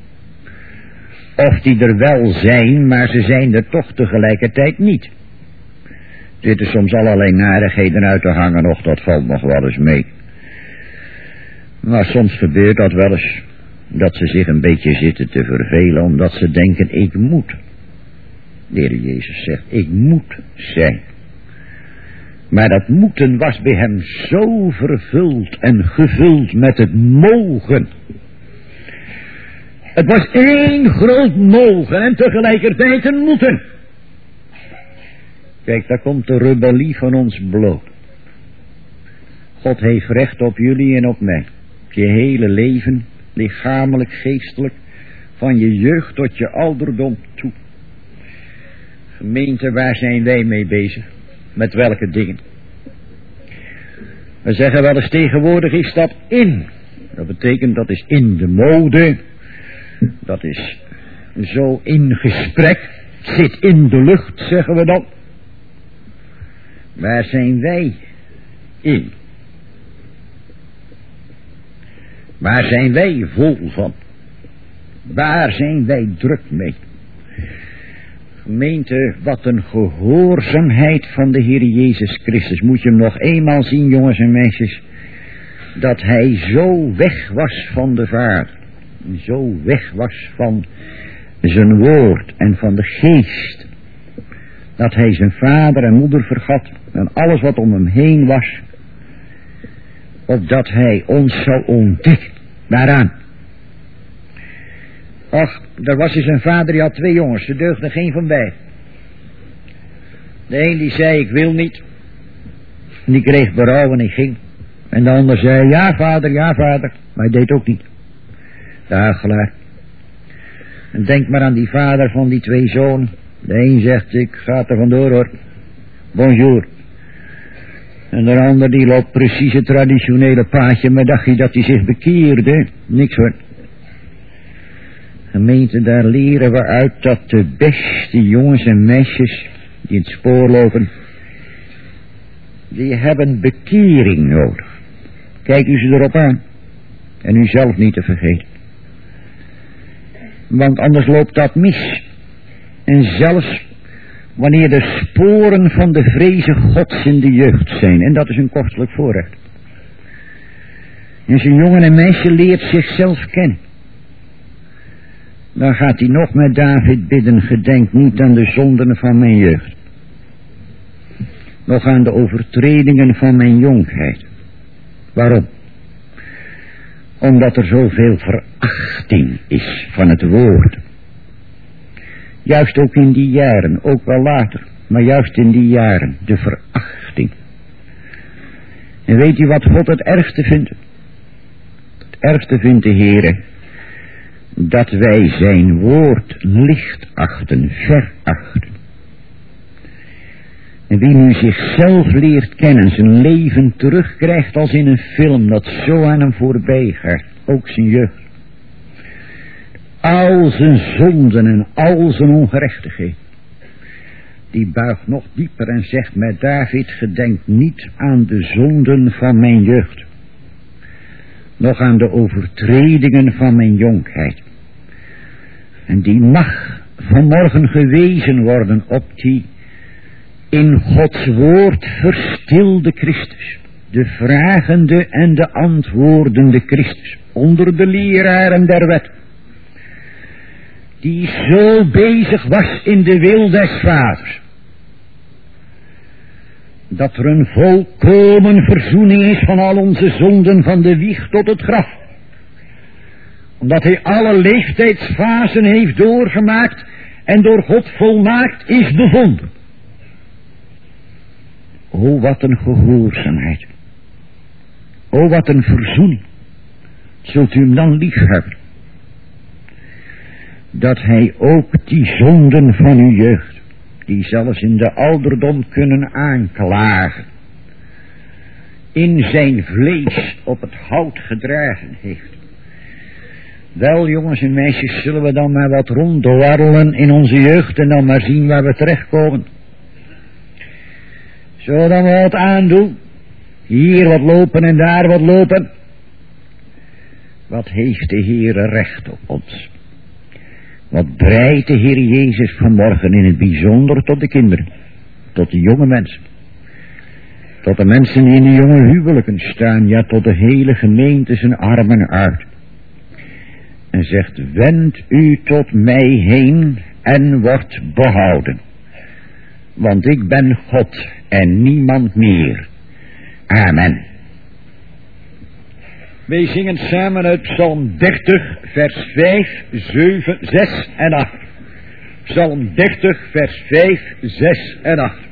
Of die er wel zijn, maar ze zijn er toch tegelijkertijd niet. Er zitten soms allerlei narigheden uit te hangen, nog dat valt nog wel eens mee. Maar soms gebeurt dat wel eens, dat ze zich een beetje zitten te vervelen, omdat ze denken, ik moet. De Heer Jezus zegt, ik moet zijn. Maar dat moeten was bij hem zo vervuld en gevuld met het mogen. Het was één groot mogen en tegelijkertijd een moeten. Kijk, daar komt de rebellie van ons bloot. God heeft recht op jullie en op mij. Op je hele leven, lichamelijk, geestelijk, van je jeugd tot je ouderdom toe. Gemeente, waar zijn wij mee bezig? Met welke dingen? We zeggen wel eens tegenwoordig is dat in. Dat betekent dat is in de mode. Dat is zo in gesprek. Zit in de lucht, zeggen we dan. Waar zijn wij in? Waar zijn wij vol van? Waar zijn wij druk mee? Gemeente, wat een gehoorzaamheid van de Heer Jezus Christus. Moet je hem nog eenmaal zien, jongens en meisjes. dat hij zo weg was van de Vader, zo weg was van zijn woord en van de geest, dat hij zijn vader en moeder vergat en alles wat om hem heen was, opdat hij ons zou ontdekken. Waaraan? Ach, daar was dus een vader, die had 2 jongens, er deugde geen van bij. De een die zei, ik wil niet. En die kreeg berouw en hij ging. En de ander zei, ja vader, maar hij deed ook niet. De huichelaar. En denk maar aan die vader van die 2 zonen. De een zegt, ik ga er vandoor hoor. Bonjour. En de ander die loopt precies het traditionele paadje. Maar dacht je dat hij zich bekeerde? Niks hoor. Gemeente, daar leren we uit dat de beste jongens en meisjes die in het spoor lopen, die hebben bekering nodig. Kijk u ze erop aan. En u zelf niet te vergeten. Want anders loopt dat mis. En zelfs wanneer de sporen van de vreze Gods in de jeugd zijn. En dat is een kostelijk voorrecht. En zo'n jongen en meisje leert zichzelf kennen. Dan gaat hij nog met David bidden, gedenk niet aan de zonden van mijn jeugd. Nog aan de overtredingen van mijn jonkheid. Waarom? Omdat er zoveel verachting is van het woord. Juist ook in die jaren, ook wel later, maar juist in die jaren, de verachting. En weet u wat God het ergste vindt? Het ergste vindt de Heere, dat wij zijn woord licht achten, verachten. En wie nu zichzelf leert kennen, zijn leven terugkrijgt als in een film dat zo aan hem voorbij gaat, ook zijn jeugd. Al zijn zonden en al zijn ongerechtigheid. Die buigt nog dieper en zegt met David, gedenk niet aan de zonden van mijn jeugd. Nog aan de overtredingen van mijn jonkheid. En die mag vanmorgen gewezen worden op die in Gods woord verstilde Christus. De vragende en de antwoordende Christus. Onder de leraren der wet. Die zo bezig was in de wil des vaders. Dat er een volkomen verzoening is van al onze zonden van de wieg tot het graf. Omdat hij alle leeftijdsfasen heeft doorgemaakt en door God volmaakt is bevonden. O, wat een gehoorzaamheid. O, wat een verzoening. Zult u hem dan lief hebben? Dat hij ook die zonden van uw jeugd, die zelfs in de ouderdom kunnen aanklagen, in zijn vlees op het hout gedragen heeft. Wel, jongens en meisjes, zullen we dan maar wat ronddwarrelen in onze jeugd en dan maar zien waar we terechtkomen. Zullen we dan wel wat aandoen? Hier wat lopen en daar wat lopen. Wat heeft de Heere recht op ons? Wat breidt de Heer Jezus vanmorgen in het bijzonder tot de kinderen, tot de jonge mensen, tot de mensen die in de jonge huwelijken staan, ja tot de hele gemeente zijn armen uit. En zegt, wend u tot mij heen en wordt behouden. Want ik ben God en niemand meer. Amen. Wij zingen samen uit Psalm 30, vers 5, 7, 6 en 8. Psalm 30, vers 5, 6 en 8.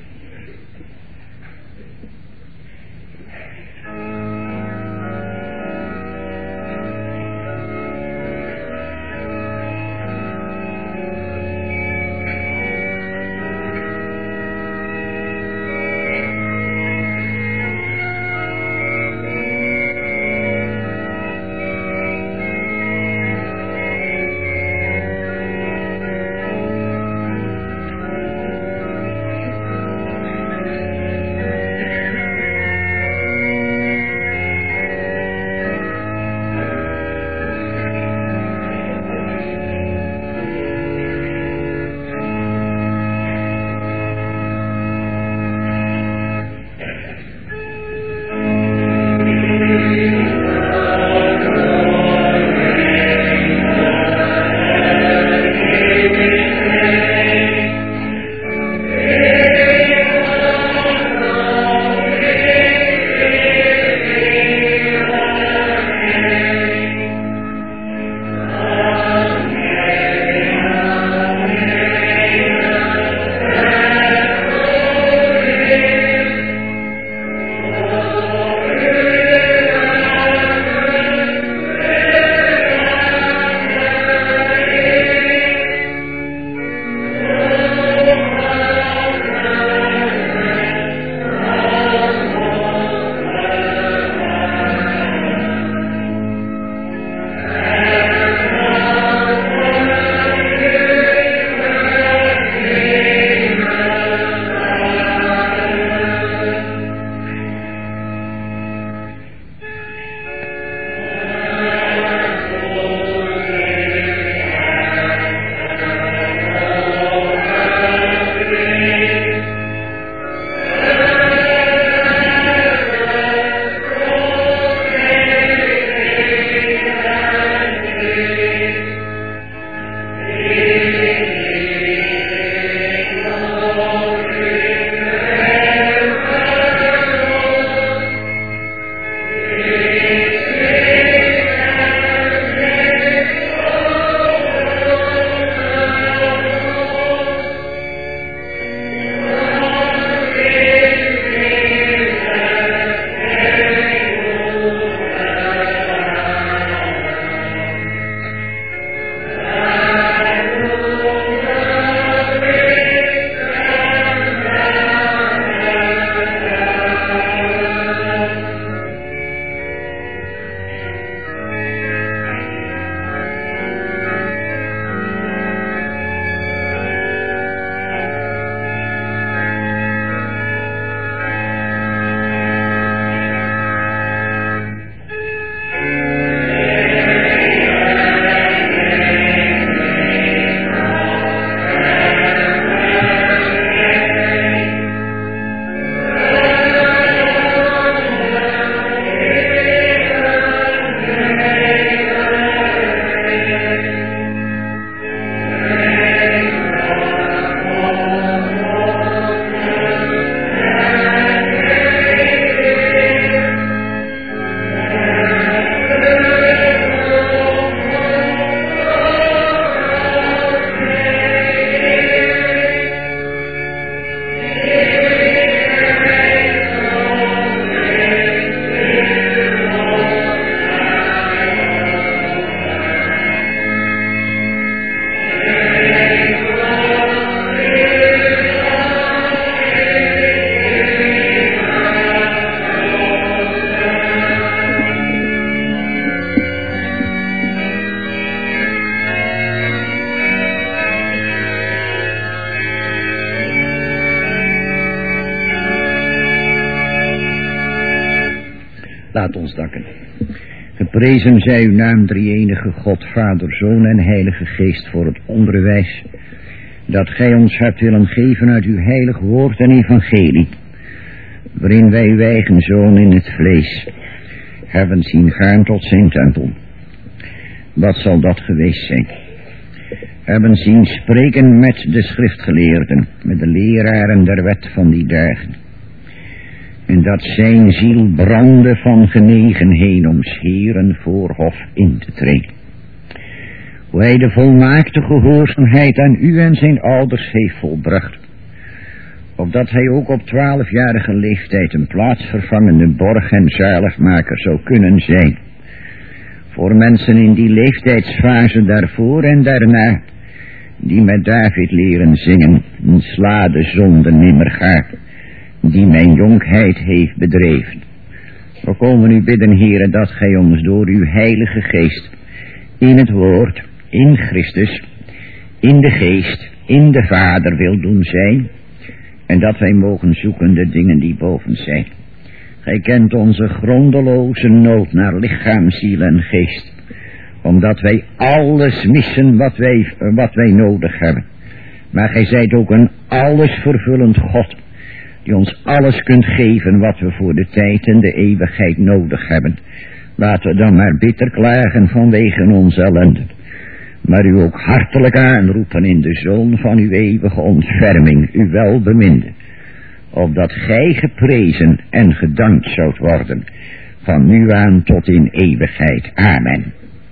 Laat ons danken. Geprezen zij uw naam, drie-enige God, Vader, Zoon en Heilige Geest, voor het onderwijs dat gij ons hebt willen geven uit uw heilig woord en evangelie, waarin wij uw eigen Zoon in het vlees hebben zien gaan tot zijn tempel. Wat zal dat geweest zijn? Hebben zien spreken met de schriftgeleerden, met de leraren der wet van die dagen. En dat zijn ziel brandde van genegenheid om 's Heeren voorhof in te treden. Hoe hij de volmaakte gehoorzaamheid aan u en zijn ouders heeft volbracht. Opdat hij ook op 12-jarige leeftijd een plaatsvervangende borg en zaligmaker zou kunnen zijn. Voor mensen in die leeftijdsfase daarvoor en daarna, die met David leren zingen, sla de zonde nimmer gaat, die mijn jonkheid heeft bedreven. We komen u bidden, Heere, dat gij ons door uw heilige geest in het woord, in Christus, in de geest, in de Vader wil doen zijn, en dat wij mogen zoeken de dingen die boven zijn. Gij kent onze grondeloze nood naar lichaam, ziel en geest, omdat wij alles missen wat wij nodig hebben. Maar gij zijt ook een alles vervullend God, die ons alles kunt geven wat we voor de tijd en de eeuwigheid nodig hebben. Laten we dan maar bitter klagen vanwege onze ellende, maar u ook hartelijk aanroepen in de Zoon van uw eeuwige ontferming, uw welbeminde, opdat gij geprezen en gedankt zoudt worden, van nu aan tot in eeuwigheid. Amen.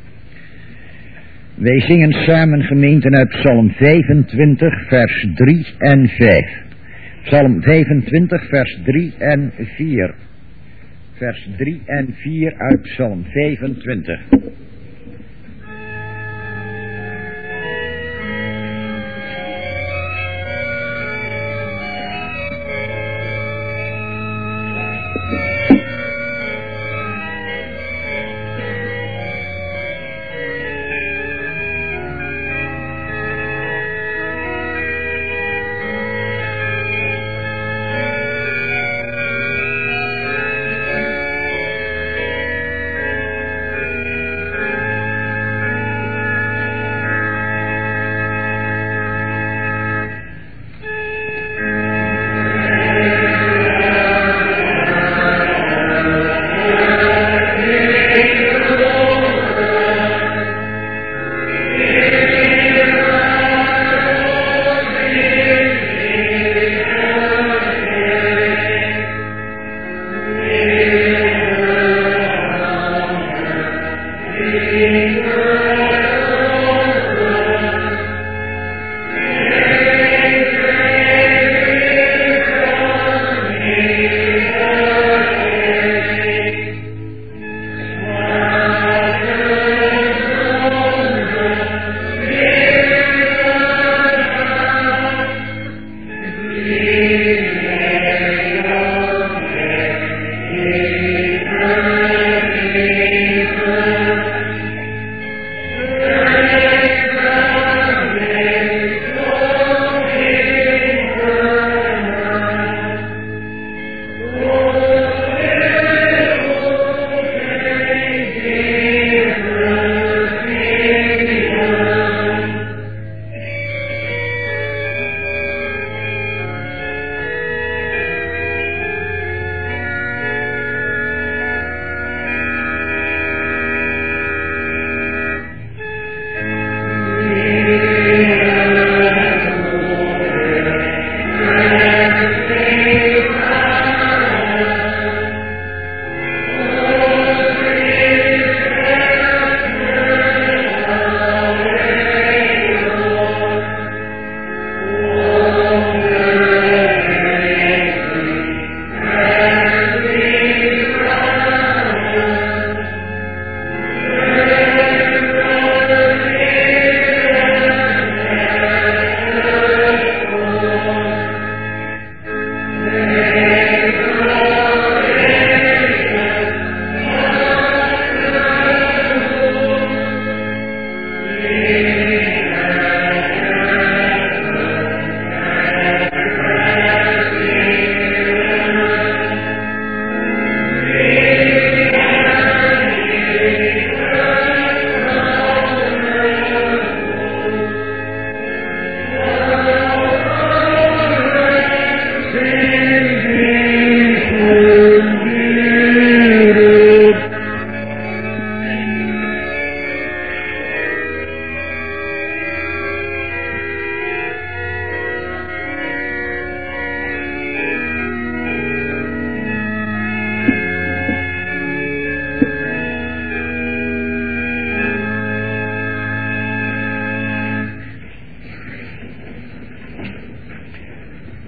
Wij zingen samen, gemeenten, uit Psalm 25, vers 3 en 5. Psalm 25, vers 3 en 4. Vers 3 en 4 uit Psalm 25.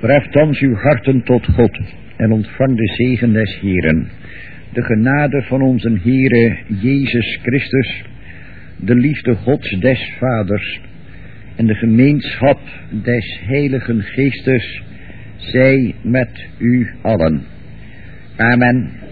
Verheft thans uw harten tot God en ontvang de zegen des Heeren. De genade van onze Heere Jezus Christus, de liefde Gods des Vaders en de gemeenschap des Heiligen Geestes zij met u allen. Amen.